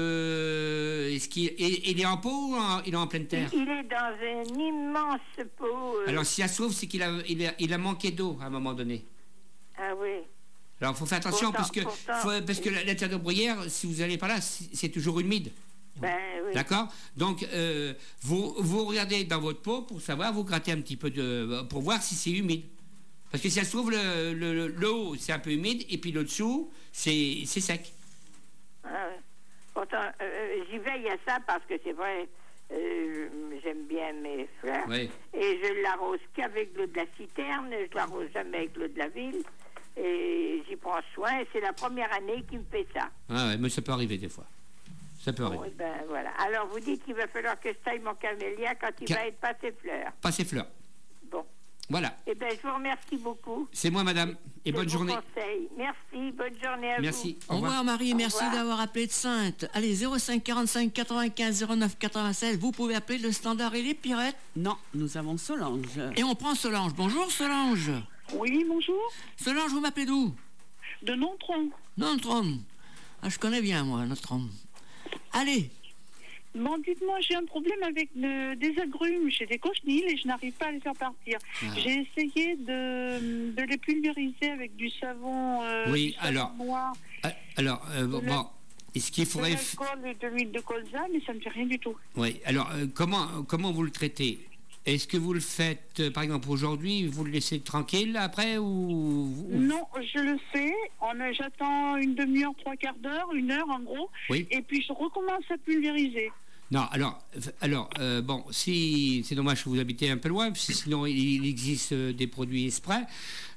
est en pot ou il est en pleine terre? Il est dans un immense pot. Alors, si ça se trouve, c'est qu'il a manqué d'eau à un moment donné. Ah oui. Alors, il faut faire attention, parce que la terre de bruyère, si vous allez par là, c'est toujours humide. Ben, oui. D'accord? Donc, vous regardez dans votre pot pour savoir, vous grattez un petit peu pour voir si c'est humide. Parce que si ça se trouve, le haut, c'est un peu humide, et puis le dessous, c'est sec. Ah, Pourtant, j'y veille à ça parce que c'est vrai, j'aime bien mes fleurs. Oui. Et je l'arrose qu'avec l'eau de la citerne, je l'arrose jamais avec l'eau de la ville. Et j'y prends soin, et c'est la première année qui me fait ça. Ah ouais, mais ça peut arriver des fois. Ça peut arriver. Ben, voilà. Alors, vous dites qu'il va falloir que je taille mon camélia quand il va être pas ses fleurs. Pas ses fleurs. Bon. Voilà. Eh bien, je vous remercie beaucoup. C'est moi, madame. Et bonne journée. Conseil. Merci, bonne journée à merci. vous. Au revoir, Marie. Merci d'avoir appelé de Sainte. Allez, 05 45 95 09 96. Vous pouvez appeler le standard et les pirettes. Non, nous avons Solange. Et on prend Solange. Bonjour, Solange. Oui, bonjour. Solange, vous m'appelez d'où? De Nontron. Nontron. Ah, je connais bien, moi, Nontron. Allez. Bon, dites-moi, j'ai un problème avec des agrumes. J'ai des cochenilles et je n'arrive pas à les faire partir. Ah. J'ai essayé de les pulvériser avec du savon, oui, du savon alors, noir. Alors, bon, est-ce qu'il faudrait... De l'alcool et de l'huile de colza, mais ça ne fait rien du tout. Oui, alors, comment vous le traitez? Est-ce que vous le faites, par exemple, aujourd'hui, vous le laissez tranquille après ou... Non, je le fais. J'attends une demi-heure, 3/4 d'heure, 1 heure en gros. Oui. Et puis je recommence à pulvériser. Non, alors bon, si c'est dommage que vous habitez un peu loin, sinon il existe des produits spray,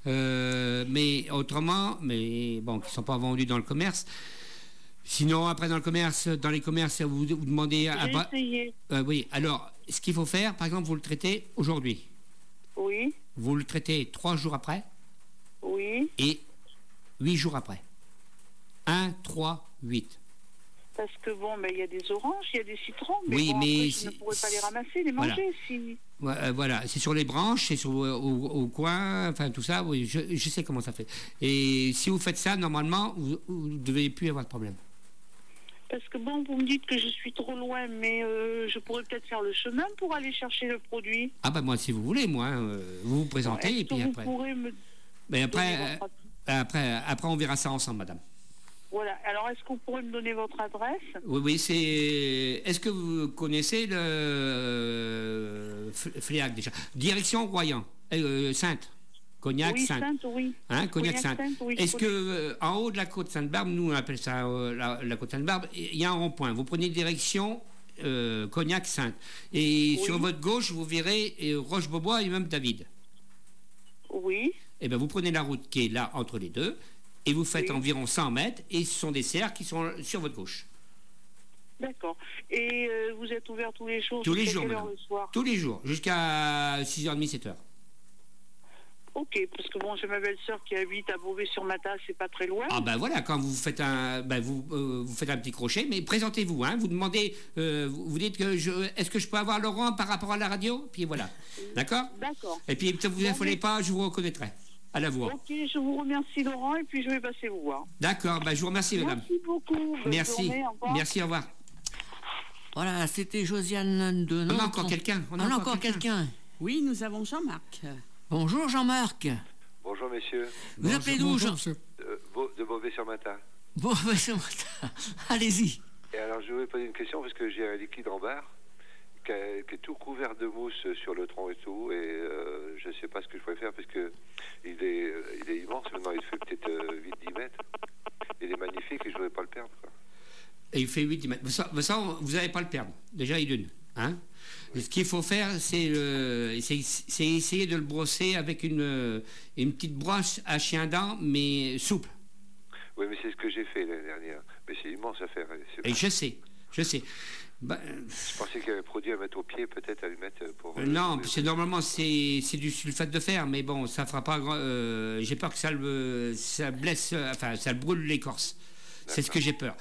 mais autrement, mais bon, qui ne sont pas vendus dans le commerce. Sinon, après, dans les commerces, vous demandez... J'ai essayé. Oui, alors, ce qu'il faut faire, par exemple, vous le traitez aujourd'hui. Oui. Vous le traitez 3 jours après. Oui. Et 8 jours après. 1, 3, 8. Parce que bon, il y a des oranges, il y a des citrons, mais, oui, bon, mais après, je ne pourrais pas les ramasser, les manger. Voilà, c'est sur les branches, c'est au coin, enfin tout ça, oui, je sais comment ça fait. Et si vous faites ça, normalement, vous ne devez plus avoir de problème. Parce que bon, vous me dites que je suis trop loin, mais je pourrais peut-être faire le chemin pour aller chercher le produit. Ah bah moi, si vous voulez, moi, vous vous présentez et puis après. Vous pourrez me... Mais après, on verra ça ensemble, madame. Voilà. Alors, est-ce que vous pourrez me donner votre adresse? Oui, c'est... Est-ce que vous connaissez le Fléac déjà? Direction Royan, Sainte. Cognac oui, Sainte. Oui. Hein, Cognac Sainte. Oui, est-ce que en haut de la côte Sainte-Barbe, nous on appelle ça la côte Sainte-Barbe, il y a un rond-point. Vous prenez direction Cognac Sainte. Et sur votre gauche, vous verrez Roche-Beaubois et même David. Oui. Et bien vous prenez la route qui est là entre les deux et vous faites environ 100 mètres et ce sont des serres qui sont sur votre gauche. D'accord. Et vous êtes ouvert tous les jours? Tous les jours, madame. Le soir? Tous les jours, jusqu'à 6h30, 7h. Ok, parce que bon, j'ai ma belle-sœur qui habite à Beauvais-sur-Mata, c'est pas très loin. Ah ben voilà, quand vous faites vous faites un petit crochet, mais présentez-vous, hein, vous demandez, vous dites que est-ce que je peux avoir Laurent par rapport à la radio, puis voilà, d'accord. D'accord. Et puis ne vous affolez pas, je vous reconnaîtrai à la voix. Ok, je vous remercie Laurent, et puis je vais passer vous voir. D'accord, je vous remercie madame. Merci beaucoup. Merci. Journée, au revoir. Merci, au revoir. Voilà, c'était Josiane de Nantes. On a encore quelqu'un. On a encore quelqu'un. Oui, nous avons Jean-Marc. Bonjour Jean-Marc. Bonjour messieurs. Vous appelez d'où Jean? De Beauvais-sur-Mata. Beauvais-sur-Mata. Allez-y. Et alors je voulais poser une question parce que j'ai un liquide en barre qui est tout couvert de mousse sur le tronc et tout, et je ne sais pas ce que je pourrais faire parce que il est immense. Maintenant il fait peut-être 8-10 mètres. Il est magnifique et je ne voudrais pas le perdre, quoi. Et il fait 8-10 mètres. Ça, vous n'allez pas le perdre. Déjà il donne. Hein? Ce qu'il faut faire, c'est essayer de le brosser avec une petite brosse à chien dent, mais souple. Oui, mais c'est ce que j'ai fait l'année dernière. Mais c'est immense à faire. Et je sais. Je pensais qu'il y avait un produit à mettre au pied, peut-être à lui mettre pour... non, normalement c'est du sulfate de fer, mais bon, ça fera pas... j'ai peur que ça blesse, enfin, ça le brûle l'écorce. C'est ce que j'ai peur.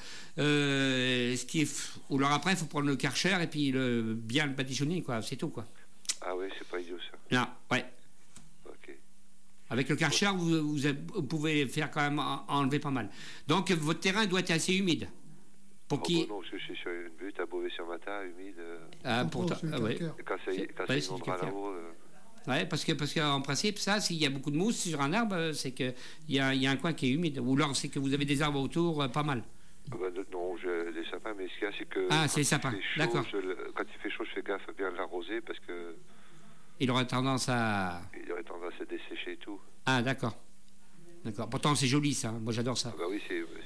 Ou alors après, il faut prendre le Karcher et puis bien le badigeonner, quoi. C'est tout, quoi. Ah oui, c'est pas idiot, ça. Non, ouais. Ok. Avec le Karcher, vous pouvez faire quand même enlever pas mal. Donc, votre terrain doit être assez humide. Non, parce que je suis sur une butte à Beauvais-sur-Mata, humide. Pourtant, ouais. Quand ça inondera là-haut... Oui, parce qu'en principe, ça, s'il y a beaucoup de mousse sur un arbre, c'est qu'il y a un coin qui est humide. Ou alors, c'est que vous avez des arbres autour, pas mal. Non, les sapins, mais ce qu'il y a, c'est que... Ah, c'est les sapins, d'accord. Quand il fait chaud, je fais gaffe à bien l'arroser, parce que... Il aurait tendance à dessécher et tout. Ah, d'accord. Pourtant, c'est joli, ça. Moi, j'adore ça. Ah bah oui,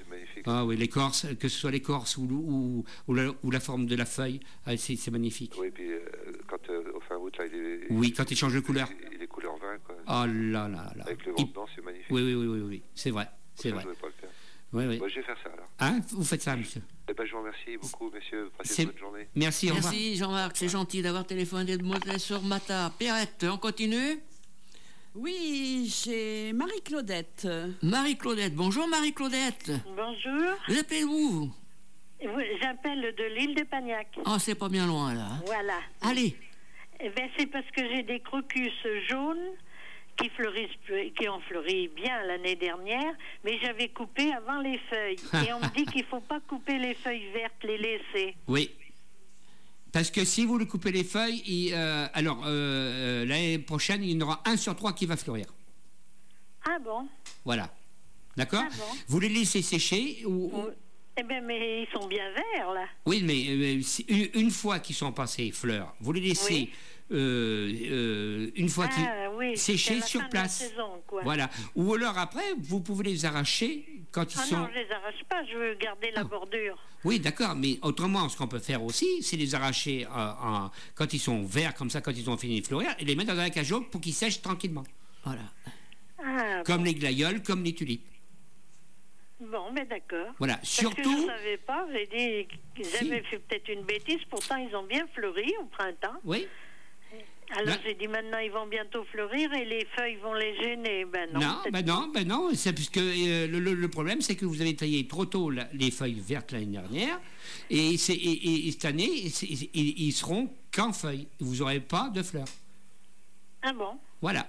magnifique. Ah oui, l'écorce, que ce soit l'écorce ou la forme de la feuille, c'est magnifique. Oui, puis quand au fin août, là, oui, quand il change de couleur. Il est couleur vin, quoi. Oh là là là. Avec le vent dedans, c'est magnifique. Oui, c'est vrai. C'est vrai. Je ne vais pas le faire. Oui. Bon, je vais faire ça alors. Hein, vous faites ça, monsieur. Eh ben, je vous remercie beaucoup, messieurs. Passez une bonne journée. Merci, au revoir. Merci, Jean-Marc. C'est gentil d'avoir téléphoné de Montlès-sur-Mata. Pierrette, on continue? Oui, j'ai Marie-Claudette. Marie-Claudette. Bonjour, Marie-Claudette. Bonjour. Vous appelez où? J'appelle de l'île de Pagnac. Oh, c'est pas bien loin, là. Voilà. Allez. Eh ben, c'est parce que j'ai des crocus jaunes qui ont fleuri bien l'année dernière, mais j'avais coupé avant les feuilles. Et on me dit qu'il ne faut pas couper les feuilles vertes, les laisser. Oui. Parce que si vous lui coupez les feuilles, l'année prochaine, il y en aura 1 sur 3 qui va fleurir. Ah bon? Voilà. D'accord? Ah bon? Vous les laissez sécher ou... Eh bien, mais ils sont bien verts, là. Oui, mais une fois qu'ils sont passés fleurs, vous les laissez... une fois qu'ils séchés sur place. Saison, quoi. Voilà. Ou alors après, vous pouvez les arracher quand ils sont... non, je les arrache pas, je veux garder la bordure. Oui, d'accord, mais autrement, ce qu'on peut faire aussi, c'est les arracher quand ils sont verts, comme ça, quand ils ont fini de fleurir, et les mettre dans un cage pour qu'ils sèchent tranquillement. Voilà. Comme les glaïeuls, comme les tulipes. Bon, mais d'accord. Voilà, parce surtout... que je ne savais pas, j'ai dit qu'ils avaient fait peut-être une bêtise, pourtant ils ont bien fleuri au printemps. Oui. Alors j'ai dit maintenant ils vont bientôt fleurir et les feuilles vont les gêner. Non, c'est puisque le problème c'est que vous avez taillé trop tôt les feuilles vertes l'année dernière et cette année ils seront qu'en feuilles. Vous n'aurez pas de fleurs. Ah bon? Voilà.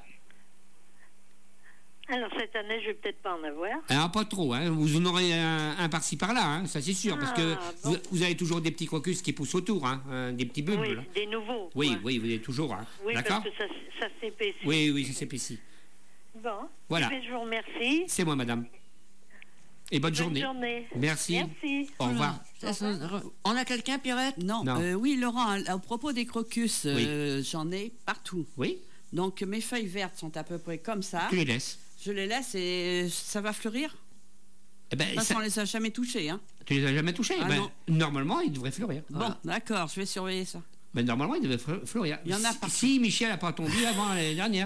Alors cette année je vais peut-être pas en avoir. Alors pas trop, hein. Vous en aurez un par-ci par-là, hein, ça c'est sûr, parce que vous avez toujours des petits crocus qui poussent autour, hein, des petits bulbes. Oui, des nouveaux. Oui, vous avez toujours. Hein. Oui, d'accord. Parce que ça s'épaissit. Oui, ça s'épaissit. Bon, voilà. Je vous remercie. C'est moi, madame. Et bonne journée. Merci. Au revoir. On a quelqu'un, Pierrette? Non. Oui, Laurent, à propos des crocus, j'en ai partout. Oui. Donc mes feuilles vertes sont à peu près comme ça. Tu les laisses? Je les laisse et ça va fleurir. Parce qu'on ne les a jamais touchés. Hein. Tu les as jamais touchés? Normalement, ils devraient fleurir. Bon, d'accord, je vais surveiller ça. Mais normalement, ils devraient fleurir. Il y en a pas. Si Michel n'a pas tombé avant l'année dernière.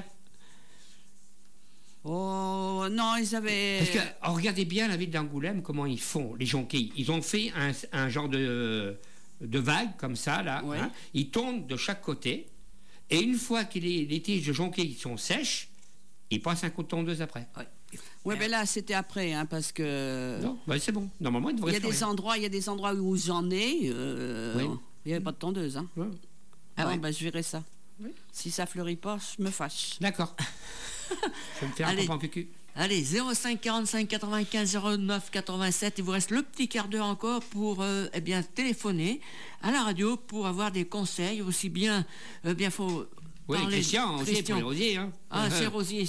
Oh, non, ils avaient... Parce que, regardez bien la ville d'Angoulême, comment ils font, les jonquilles. Ils ont fait un genre de vague, comme ça, là. Ouais. Hein. Ils tombent de chaque côté. Et une fois que les tiges de jonquilles sont sèches, ils passent un coup de tondeuse après. Oui, mais là, c'était après, hein, parce que... Non, c'est bon. Normalement, il devrait fleurir. Il y a des endroits où j'en ai, il n'y avait pas de tondeuse. Hein. Ouais. Bon, je verrai ça. Oui. Si ça fleurit pas, je me fâche. D'accord. Je vais me faire un copain en cucu. Allez, 05 45 95 09 87. Il vous reste le petit quart d'heure encore pour téléphoner à la radio pour avoir des conseils. Aussi bien, faut... Oui, Christian aussi pour les rosiers. Hein. Ah, c'est rosier.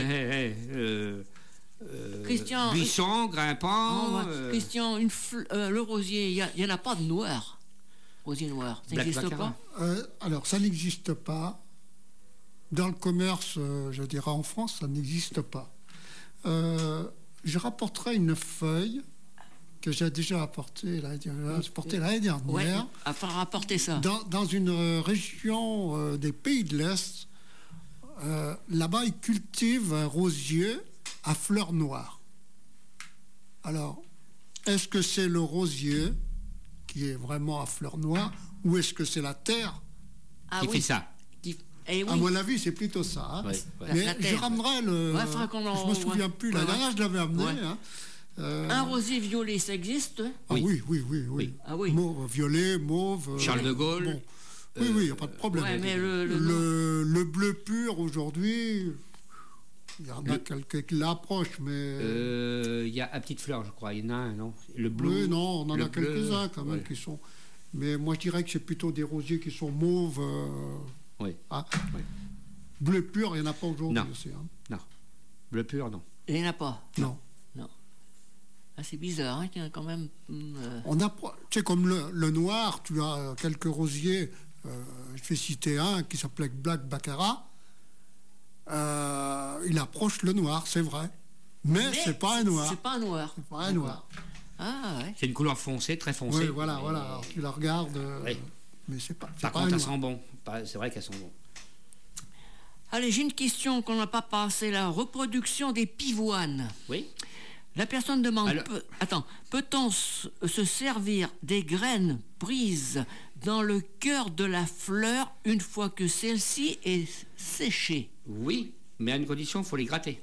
Christian... Buisson, grimpant... Christian, le rosier, il n'y en a pas de noir. Rosier noir, ça n'existe pas? Alors, ça n'existe pas. Dans le commerce, je dirais en France, ça n'existe pas. Je rapporterai une feuille que j'ai déjà apportée l'année dernière. Oui, il va falloir rapporter ça. Dans une région des pays de l'Est, là-bas, ils cultivent un rosier à fleurs noires. Alors, est-ce que c'est le rosier qui est vraiment à fleurs noires ou est-ce que c'est la terre qui fait ça? À mon avis, c'est plutôt ça. Hein. Mais je ramènerai le... je ne me souviens plus. La dernière, je l'avais amené. Hein. Un rosier violet, ça existe? Oui. Ah oui. Violet, mauve... Charles de Gaulle. Bon. Oui, il n'y a pas de problème. Ouais, mais le bleu pur, aujourd'hui, il y en a quelques qui l'approchent, mais... Il y a à Petite Fleur, je crois. Il y en a un, non? Le bleu. Oui, non, on en a quelques-uns quand même qui sont... Mais moi, je dirais que c'est plutôt des rosiers qui sont mauves... Oui. Bleu pur, il n'y en a pas aujourd'hui aussi. Hein. Non. Bleu pur, non. Il n'y en a pas? Non. Ah, c'est bizarre, hein, qu'il y a quand même... Tu sais, comme le noir, tu as quelques rosiers, je vais citer un qui s'appelait Black Baccarat. Il approche le noir, c'est vrai. Mais c'est pas un noir. C'est pas un noir. C'est pas un noir. Ah ouais. C'est une couleur foncée, très foncée. Oui, voilà. Alors, tu la regardes, mais c'est pas. Par contre, elles sont bon. C'est vrai qu'elles sont bons. Allez, j'ai une question qu'on n'a pas passée, la reproduction des pivoines. Oui. La personne demande, peut-on se servir des graines prises dans le cœur de la fleur une fois que celle-ci est séchée? Oui, mais à une condition, il faut les gratter.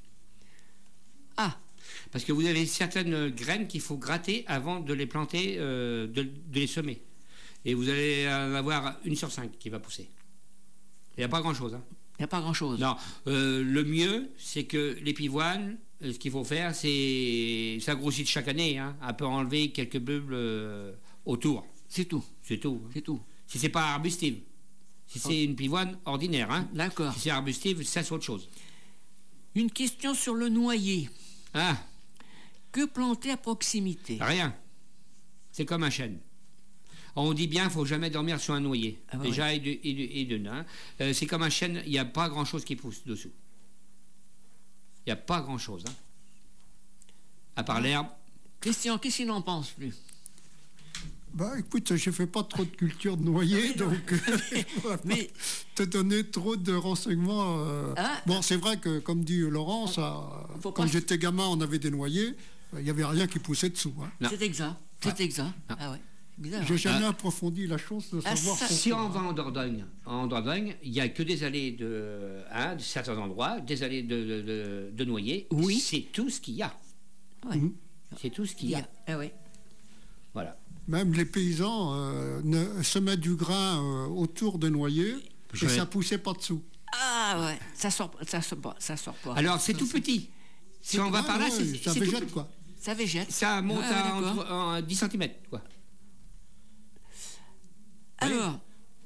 Ah. Parce que vous avez certaines graines qu'il faut gratter avant de les planter, de les semer. Et vous allez en avoir 1 sur 5 qui va pousser. Il n'y a pas grand-chose. Hein. Il n'y a pas grand-chose. Non. Le mieux, c'est que les pivoines, ce qu'il faut faire, c'est... Ça grossit chaque année. Hein. On peut enlever quelques bulbes autour. C'est tout. C'est tout. C'est tout. Si c'est pas arbustive. Si c'est une pivoine ordinaire. Hein. D'accord. Si c'est arbustive, ça c'est autre chose. Une question sur le noyer. Ah. Que planter à proximité? Rien. C'est comme un chêne. On dit bien, il ne faut jamais dormir sur un noyer. Ah, déjà, ouais. et de nain. C'est comme un chêne, il n'y a pas grand-chose qui pousse dessous. Il n'y a pas grand-chose. Hein. À part l'herbe. Christian, qu'est-ce qu'il n'en pense plus? Écoute, je ne fais pas trop de culture de noyer, donc mais te donner trop de renseignements. Bon, c'est vrai que, comme dit Laurent, quand j'étais gamin, on avait des noyers, il n'y avait rien qui poussait dessous. Hein. C'est exact. C'est exact. Ah ouais. J'ai jamais approfondi la chose de savoir. Si on va en Dordogne, il n'y a que des allées de certains endroits, des allées de noyer. Oui. C'est tout ce qu'il y a. Ouais. C'est tout ce qu'il y a. Ah ouais. Voilà. Même les paysans semaient du grain autour des noyers et ça poussait pas dessous. Ah ouais, ça sort pas. Alors c'est tout petit. Si on va par là, ça végète quoi. Ça végète. Ça monte à 10 cm quoi. Alors,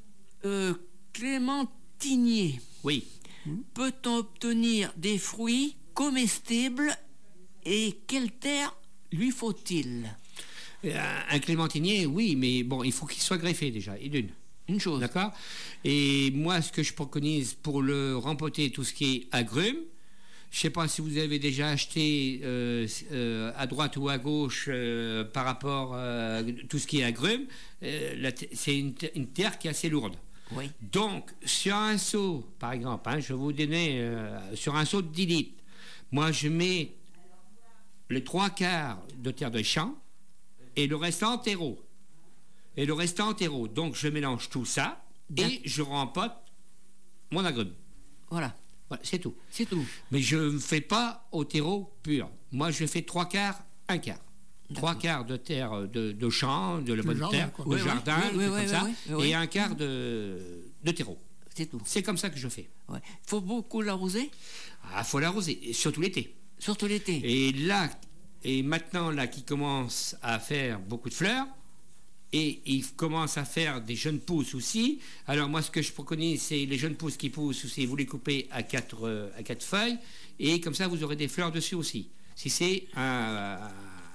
clémentinier. Oui. Peut-on obtenir des fruits comestibles et quelle terre lui faut-il? Un clémentinier, oui, mais bon, il faut qu'il soit greffé déjà, une chose. D'accord. Et moi, ce que je préconise pour le rempoter, tout ce qui est agrumes, je ne sais pas si vous avez déjà acheté à droite ou à gauche par rapport à tout ce qui est agrumes, c'est une terre qui est assez lourde. Oui. Donc, sur un seau, par exemple, je vais vous donner, sur un seau de 10 litres, moi je mets les 3/4 de terre de champ et le restant en terreau. Donc, je mélange tout ça et je rempote mon agrume. Voilà. Voilà, c'est tout. C'est tout. Mais je ne fais pas au terreau pur. Moi, je fais 3/4, 1/4. 3/4 de terre de champ, de la bonne terre, de jardin, comme ça, et 1/4 de terreau. C'est tout. C'est comme ça que je fais. Ouais. Faut beaucoup l'arroser? Ah, faut l'arroser, surtout l'été. Surtout l'été. Et maintenant, là, qui commence à faire beaucoup de fleurs, et il commence à faire des jeunes pousses aussi. Alors moi, ce que je préconise, c'est les jeunes pousses qui poussent aussi, vous les coupez à 4 feuilles, et comme ça, vous aurez des fleurs dessus aussi. Si c'est un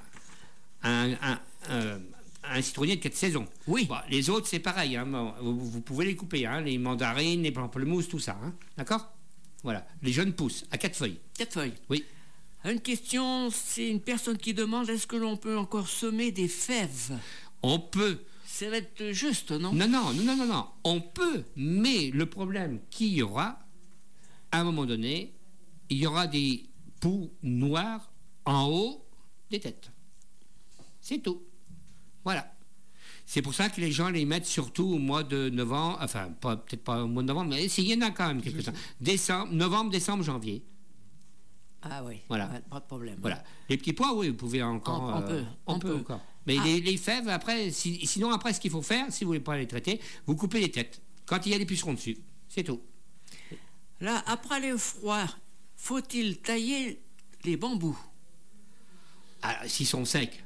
citronnier de 4 saisons. Oui. Bon, les autres, c'est pareil. Vous pouvez les couper, les mandarines, les pamplemousses, tout ça. D'accord? Voilà. Les jeunes pousses à 4 feuilles. 4 feuilles. Oui. Une question, c'est une personne qui demande, est-ce que l'on peut encore semer des fèves? On peut. Ça va être juste, non? Non. On peut, mais le problème qu'il y aura, à un moment donné, il y aura des poux noirs en haut des têtes. C'est tout. Voilà. C'est pour ça que les gens les mettent surtout au mois de novembre, enfin, peut-être pas au mois de novembre, mais il y en a quand même quelques-uns. Novembre, décembre, janvier. Ah oui, voilà. Pas de problème. Voilà. Les petits pois, oui, vous pouvez encore... On peut encore. Mais les fèves, après, sinon, après, ce qu'il faut faire, si vous ne voulez pas les traiter, vous coupez les têtes. Quand il y a des pucerons dessus, c'est tout. Là, après le froid, faut-il tailler les bambous? S'ils sont secs.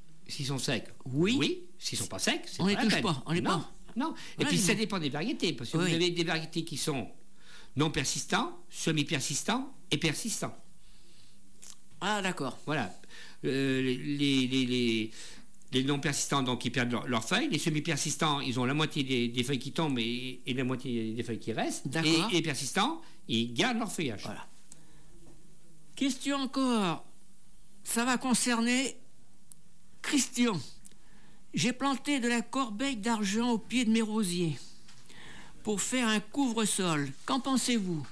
Oui. S'ils ne sont pas secs, c'est on pas les la touche peine. pas. On les pas. Non. Et puis, ça dépend des variétés. Parce que vous avez des variétés qui sont non persistants, semi-persistants et persistants. Ah, d'accord. Voilà. Les non persistants, donc, ils perdent leurs feuilles. Les semi-persistants, ils ont la moitié des feuilles qui tombent et la moitié des feuilles qui restent. Et les persistants, ils gardent leur feuillage. Voilà. Question encore. Ça va concerner Christian. J'ai planté de la corbeille d'argent au pied de mes rosiers pour faire un couvre-sol. Qu'en pensez-vous?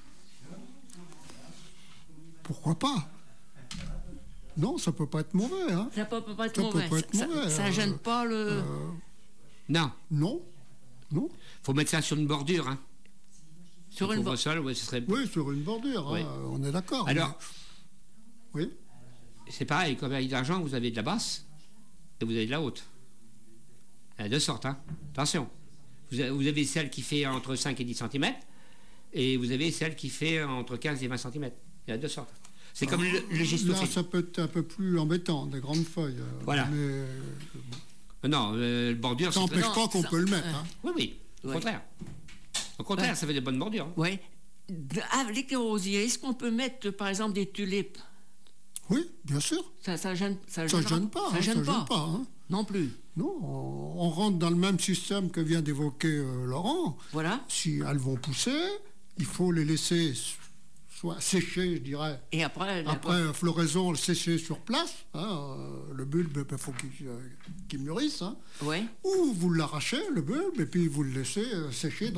Pourquoi pas? Non, ça peut pas être mauvais. Hein. Ça peut pas être mauvais. Ça gêne pas le... Non. Non. Faut mettre ça sur une bordure. Hein. Sur une bordure, ouais, ce serait... Oui, sur une bordure. Oui. On est d'accord. Alors, oui. C'est pareil, comme avec d'argent, vous avez de la basse et vous avez de la haute. Il y a deux sortes. Hein. Attention. Vous avez celle qui fait entre 5 et 10 cm et vous avez celle qui fait entre 15 et 20 cm. Il y a deux sortes. C'est comme le gestophile. Là, ça peut être un peu plus embêtant, des grandes feuilles. Voilà. Mais... Non, le bordure... Ça n'empêche pas qu'on peut le mettre. Hein. Oui. Au contraire. Au contraire, ça fait des bonnes bordures. Hein. Oui. Avec les rosiers, est-ce qu'on peut mettre, par exemple, des tulipes? Oui, bien sûr. Ça gêne pas. Ça gêne pas. Hein. Non plus. Non, on rentre dans le même système que vient d'évoquer Laurent. Voilà. Si elles vont pousser, il faut les laisser soit sécher, je dirais. Et après floraison, le sécher sur place. Hein, le bulbe, il faut qu'il mûrisse. Hein. Ouais. Ou vous l'arrachez, le bulbe, et puis vous le laissez sécher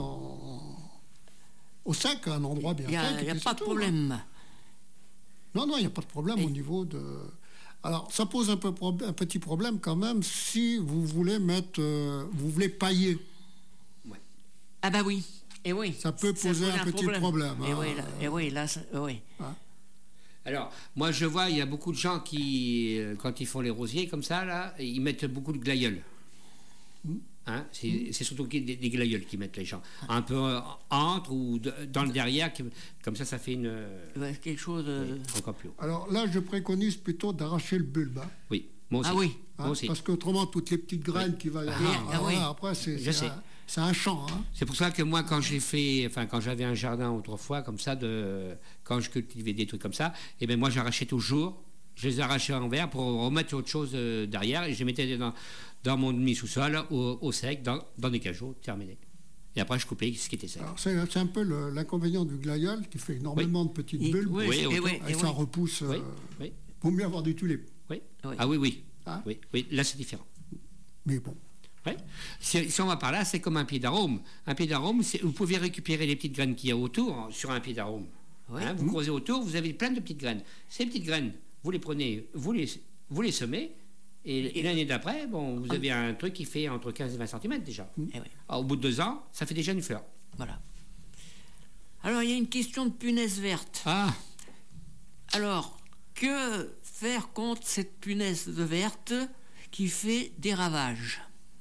au sec, à un endroit bien sec. Il n'y a pas de problème. Hein. Non, il n'y a pas de problème au niveau de... Alors, ça pose un petit problème quand même si vous voulez vous voulez pailler. Ouais. Ah bah oui. Et oui. Ça peut poser un petit problème. Et oui, là, oui. Hein? Alors, moi, je vois, il y a beaucoup de gens qui, quand ils font les rosiers comme ça, là, ils mettent beaucoup de glaïeuls. Hein, c'est surtout des glaïeuls qui mettent les gens. Un peu entre ou dans le derrière, comme ça fait une... quelque chose... encore plus haut. Alors là, je préconise plutôt d'arracher le bulbe. Hein. Oui, moi aussi. Ah oui. Hein, moi aussi. Parce qu'autrement, toutes les petites graines qui vont y avoir, après, c'est un champ. Hein. C'est pour ça que moi, quand j'avais un jardin autrefois, comme ça, quand je cultivais des trucs comme ça, et ben moi, j'arrachais toujours, je les arrachais en verre pour remettre autre chose derrière, et je les mettais dans mon demi-sous-sol, au sec, dans des cajots, terminé. Et après, je coupais ce qui était sec. C'est un peu l'inconvénient du glaïeul qui fait énormément de petites bulbes. Et ça repousse. Vaut mieux avoir du tulipe. Oui. Ah oui. Hein? Oui. Là, c'est différent. Mais bon. Ouais. Si on va par là, c'est comme un pied d'arôme. Un pied d'arôme, vous pouvez récupérer les petites graines qu'il y a autour sur un pied d'arôme. Ouais. Hein, vous creusez autour, vous avez plein de petites graines. Ces petites graines, vous les prenez, vous les semez. Et l'année d'après, vous avez un truc qui fait entre 15 et 20 cm déjà. Alors, au bout de 2 ans, ça fait déjà une fleur. Voilà. Alors, il y a une question de punaise verte. Ah. Alors, que faire contre cette punaise verte qui fait des ravages?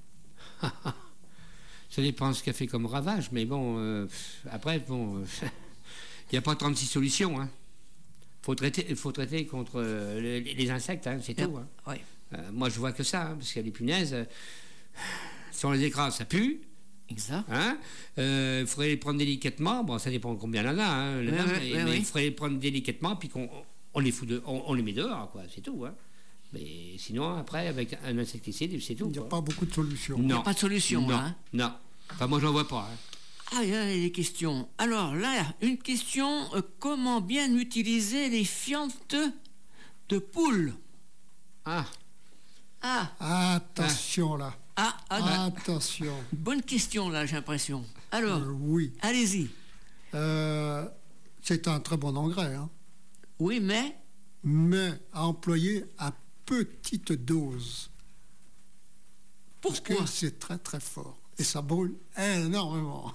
Ça dépend de ce qu'elle fait comme ravage, mais après, il n'y a pas 36 solutions. Hein. Faut traiter contre les insectes, hein, c'est tout. Hein. Oui. Moi, je vois que ça, hein, parce qu'il y a des punaises. Si on les écrase, ça pue. Exact. Il faudrait les prendre délicatement. Bon, ça dépend combien il y en a. Hein, mais il faudrait les prendre délicatement, puis on les met dehors, quoi. C'est tout. Hein. Mais sinon, après, avec un insecticide, c'est tout. Il n'y a pas beaucoup de solutions. Il n'y a pas de solution. Non. Enfin, moi, j'en vois pas. Hein. Ah, il y a des questions. Alors là, une question, comment bien utiliser les fientes de poule? Attention là. Attention. Bonne question là, j'ai l'impression. Alors, oui. Allez-y. C'est un très bon engrais. Hein. Oui, mais à employer à petite dose. Pourquoi? Parce que c'est très très fort. Et ça brûle énormément.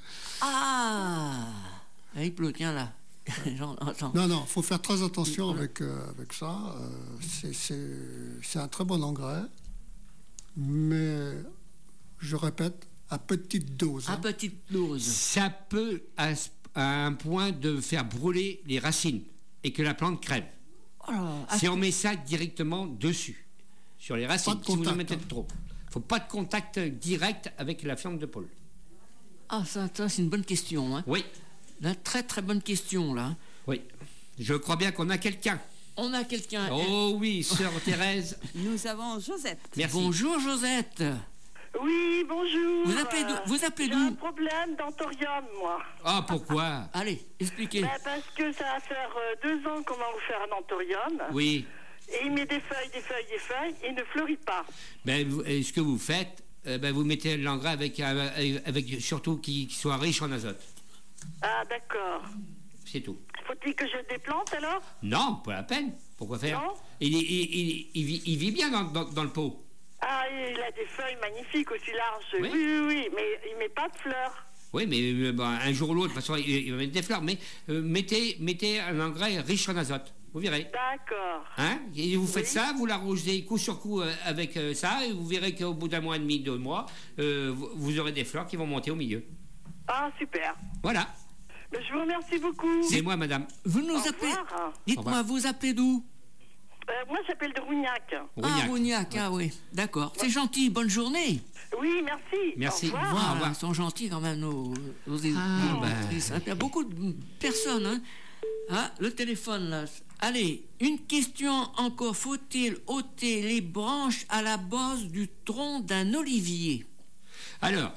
Il pleut, tiens là. Non, il faut faire très attention avec ça. C'est un très bon engrais, mais je répète, à petite dose. À petite dose. Ça peut, à un point, de faire brûler les racines et que la plante crève. Si on met ça directement dessus, sur les racines, si vous en mettez trop. Il ne faut pas de contact direct avec la fiente de poule. Ça c'est une bonne question. Hein. Oui. Une très très bonne question là. Oui. Je crois bien qu'on a quelqu'un. On a quelqu'un. Oh oui, sœur Thérèse. Nous avons Josette. Merci. Bonjour Josette. Oui, bonjour. Vous appelez d'où? J'ai un problème d'anthorium, moi. Ah, pourquoi? Allez, expliquez. Parce que ça va faire 2 ans qu'on va vous faire un anthorium. Oui. Et il met des feuilles, et il ne fleurit pas. Ce que vous faites, vous mettez l'engrais avec surtout qui soit riche en azote. Ah, d'accord. C'est tout. Faut-il que je déplante alors? Non, pas la peine. Pourquoi faire? Non. Il vit bien dans le pot. Ah, il a des feuilles magnifiques aussi larges. Oui. Oui, mais il met pas de fleurs. Oui, mais un jour ou l'autre, de toute façon, il va mettre des fleurs. Mais mettez un engrais riche en azote. Vous verrez. D'accord. Hein? Et vous faites ça, vous l'arrosez coup sur coup avec ça, et vous verrez qu'au bout d'un mois et demi, 2 mois, vous aurez des fleurs qui vont monter au milieu. Ah, super. Voilà. Je vous remercie beaucoup. C'est moi, madame. Vous nous appelez. Dites-moi, vous appelez d'où? Moi, j'appelle de Rougnac. Ah, Rougnac, ah oui. D'accord. C'est gentil. Bonne journée. Oui, merci. Merci. Au revoir. Au revoir. Ils sont gentils quand même, nos il y a beaucoup de personnes. Hein. Ah, le téléphone, là. Allez, une question encore. Faut-il ôter les branches à la base du tronc d'un olivier? Alors,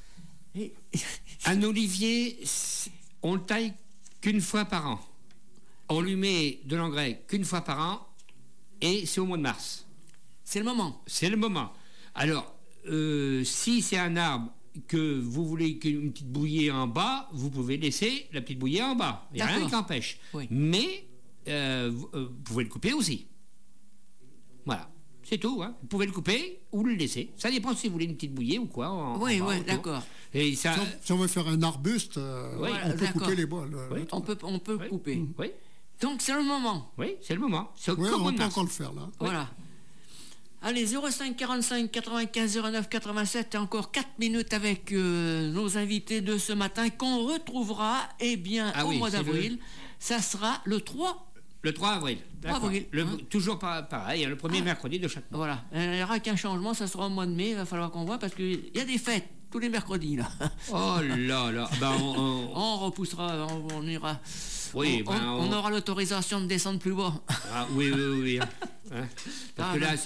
un olivier, on le taille qu'une fois par an. On lui met de l'engrais qu'une fois par an, et c'est au mois de mars. C'est le moment. C'est le moment. Alors, si c'est un arbre que vous voulez une petite bouillée en bas, vous pouvez laisser la petite bouillée en bas. Il n'y a rien qui empêche. Oui. Mais vous pouvez le couper aussi. Voilà. C'est tout. Hein. Vous pouvez le couper ou le laisser. Ça dépend si vous voulez une petite bouillée ou quoi. Oui, d'accord. Et ça... Si on veut faire un arbuste, on peut couper les bois. On peut couper. Oui. Donc c'est le moment. Oui, c'est le moment. Oui, on peut encore le faire là. Voilà. Allez, 05 45 95 09 87, et encore 4 minutes avec nos invités de ce matin qu'on retrouvera au mois d'avril. Ça sera le 3. Le 3 avril. 3 avril. Toujours pareil, le premier mercredi de chaque mois. Voilà. Il n'y aura qu'un changement, ça sera au mois de mai, il va falloir qu'on voit, parce qu'il y a des fêtes tous les mercredis là. Oh là là. On repoussera, on ira. Oui, on aura l'autorisation de descendre plus bas. Ah, oui. Hein? Parce que là,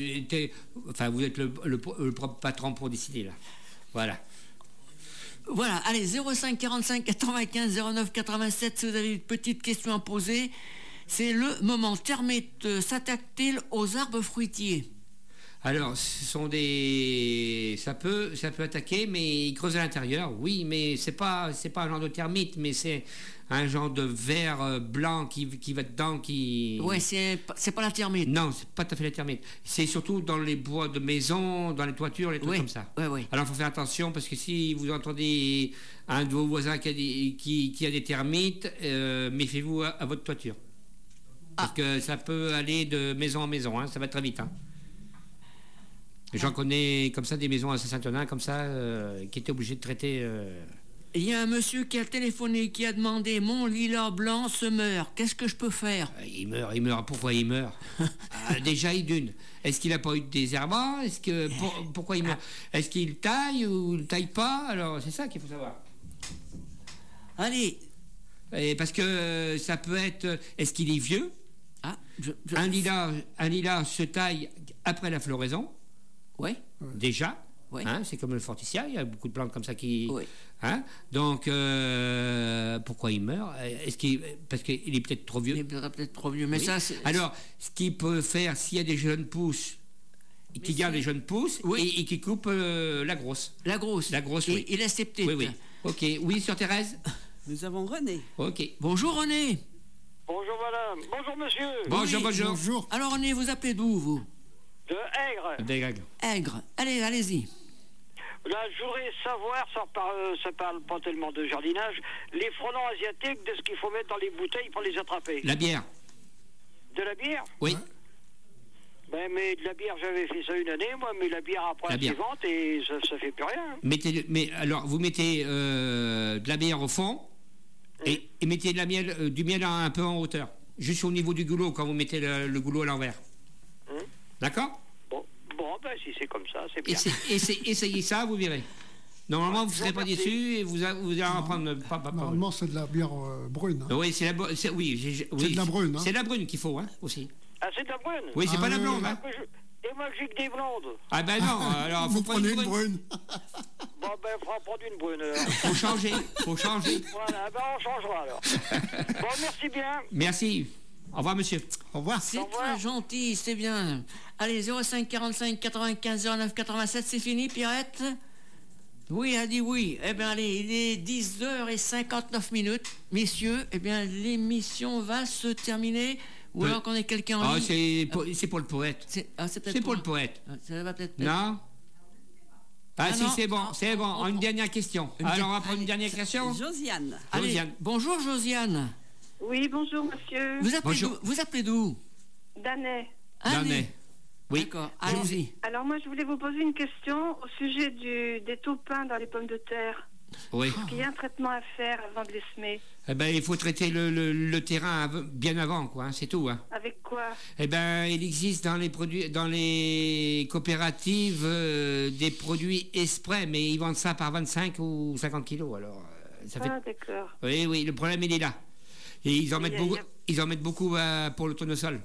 vous êtes le propre patron pour décider là. Voilà. Voilà, allez, 05 45 95 09 87, si vous avez une petite question à poser, c'est le moment. Termites s'attaque-t-il aux arbres fruitiers? Alors, ça peut attaquer, mais ils creusent à l'intérieur, oui, mais c'est pas un genre de termite, mais c'est un genre de ver blanc qui va dedans, Ouais, c'est pas la termite. Non, c'est pas tout à fait la termite. C'est surtout dans les bois de maison, dans les toitures, les trucs comme ça. Oui. Alors, il faut faire attention, parce que si vous entendez un de vos voisins qui a des termites, méfiez-vous à votre toiture. Parce que ça peut aller de maison en maison, hein, ça va très vite. Hein. J'en connais comme ça des maisons à Saint-Antonin comme ça qui étaient obligés de traiter. Il y a un monsieur qui a téléphoné qui a demandé mon lilas blanc se meurt. Qu'est-ce que je peux faire? Il meurt. Pourquoi il meurt? Déjà d'une. Est-ce qu'il n'a pas eu de désherbant? Pourquoi il meurt? Est-ce qu'il taille ou il ne taille pas? Alors c'est ça qu'il faut savoir. Allez. Et parce que ça peut être. Est-ce qu'il est vieux? Un lilas se taille après la floraison. Oui. Déjà. Oui. Hein, c'est comme le forsythia, il y a beaucoup de plantes comme ça qui... Oui. Hein, donc, pourquoi il meurt? Parce qu'il est peut-être trop vieux. Il est peut-être trop vieux, mais oui. ça... Alors, ce qu'il peut faire, s'il y a des jeunes pousses, qui garde les jeunes pousses et qui coupe la grosse. La grosse, oui. Il est sceptique. Oui. Ok. Oui, sœur Thérèse? Nous avons René. Ok. Bonjour René. Bonjour madame. Bonjour monsieur. Bonjour. Alors René, vous appelez d'où, vous? De Aigre. Aigre. Allez-y. Là, je voudrais savoir, ça parle pas tellement de jardinage, les frelons asiatiques, de ce qu'il faut mettre dans les bouteilles pour les attraper. La bière. De la bière? Oui. Mais de la bière, j'avais fait ça une année, moi, mais la bière après la suivante, et ça fait plus rien. Alors, vous mettez de la bière au fond, et mettez du miel un peu en hauteur, juste au niveau du goulot, quand vous mettez le goulot à l'envers. D'accord? Si c'est comme ça, c'est bien. Essayez ça, vous verrez. Normalement, vous ne serez pas déçus et vous allez en prendre pas. Normalement, c'est de la bière brune. Hein. Oui, c'est de la brune. C'est de la brune. Hein. C'est de la brune qu'il faut, hein, aussi. Ah, c'est de la brune? Oui, c'est pas la blonde. Hein. Et moi, j'ai que des blondes. Ah ben non, alors vous prenez une brune. Bon, ben, il faudra prendre une brune, alors. Faut changer. Voilà, ben, on changera, alors. Bon, merci bien. Merci. Au revoir, monsieur. Au revoir. C'est très gentil, c'est bien. Allez, 05 45 95 09 87, c'est fini, Pierrette? Oui, elle dit oui. Eh bien, allez, il est 10h59. Messieurs, eh bien, l'émission va se terminer. Ou alors qu'on ait quelqu'un en ligne. C'est pour le poète. C'est pour le poète. Ça va peut-être... Non. Si, non. C'est bon. Une dernière question. Alors, on va prendre une dernière question. Josiane. Allez, bonjour, Josiane. Oui, bonjour, monsieur. Vous appelez d'où? Danais. Danais. Oui. D'accord, allez-y. Alors, moi, je voulais vous poser une question au sujet des taupins dans les pommes de terre. Oui. Est-ce qu'il y a un traitement à faire avant de les semer? Eh ben, il faut traiter le terrain bien avant, quoi. Hein, c'est tout. Hein. Avec quoi? Eh ben, il existe dans les coopératives des produits exprès, mais ils vendent ça par 25 ou 50 kilos. Alors, d'accord. Oui, le problème il est là. Et ils en mettent beaucoup pour le tournesol.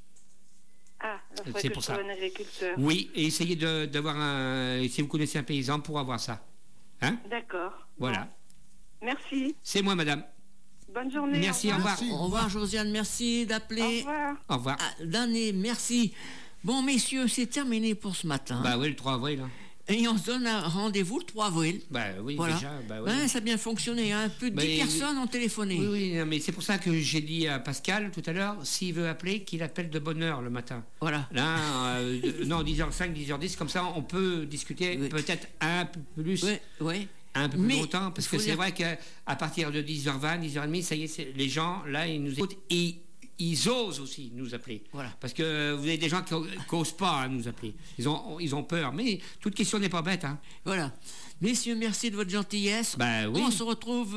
Ah, c'est pour ça. Un agriculteur. Oui, et essayez d'avoir si vous connaissez un paysan pour avoir ça. Hein? D'accord. Voilà. Bon. Merci. C'est moi, madame. Bonne journée. Merci, au revoir. Au revoir, Josiane, merci d'appeler. Au revoir. Danny, merci. Bon, messieurs, c'est terminé pour ce matin. Bah oui, le 3 avril. Hein. Et on se donne un rendez-vous le 3 avril. Bah oui, voilà. Déjà. Bah, oui. Ça a bien fonctionné. Hein. Plus de 10 personnes ont téléphoné. Oui, non, mais c'est pour ça que j'ai dit à Pascal tout à l'heure, s'il veut appeler, qu'il appelle de bonne heure le matin. Voilà. Là, non, 10h05, 10h10, comme ça, on peut discuter peut-être un peu plus. Oui. Un peu plus longtemps, parce que c'est vrai qu'à partir de 10h20, 10h30, ça y est, les gens, là, ils nous écoutent et ils osent aussi nous appeler. Voilà. Parce que vous avez des gens qui n'osent pas nous appeler. Ils ont peur. Mais toute question n'est pas bête. Hein. Voilà. Messieurs, merci de votre gentillesse. Ben, oui. On se retrouve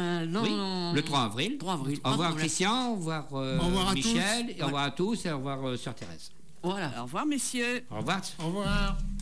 le 3 avril. 3 avril. Au revoir Christian, au revoir Michel, et au revoir à tous, et au revoir Sœur Thérèse. Voilà. Au revoir, messieurs. Au revoir. Au revoir.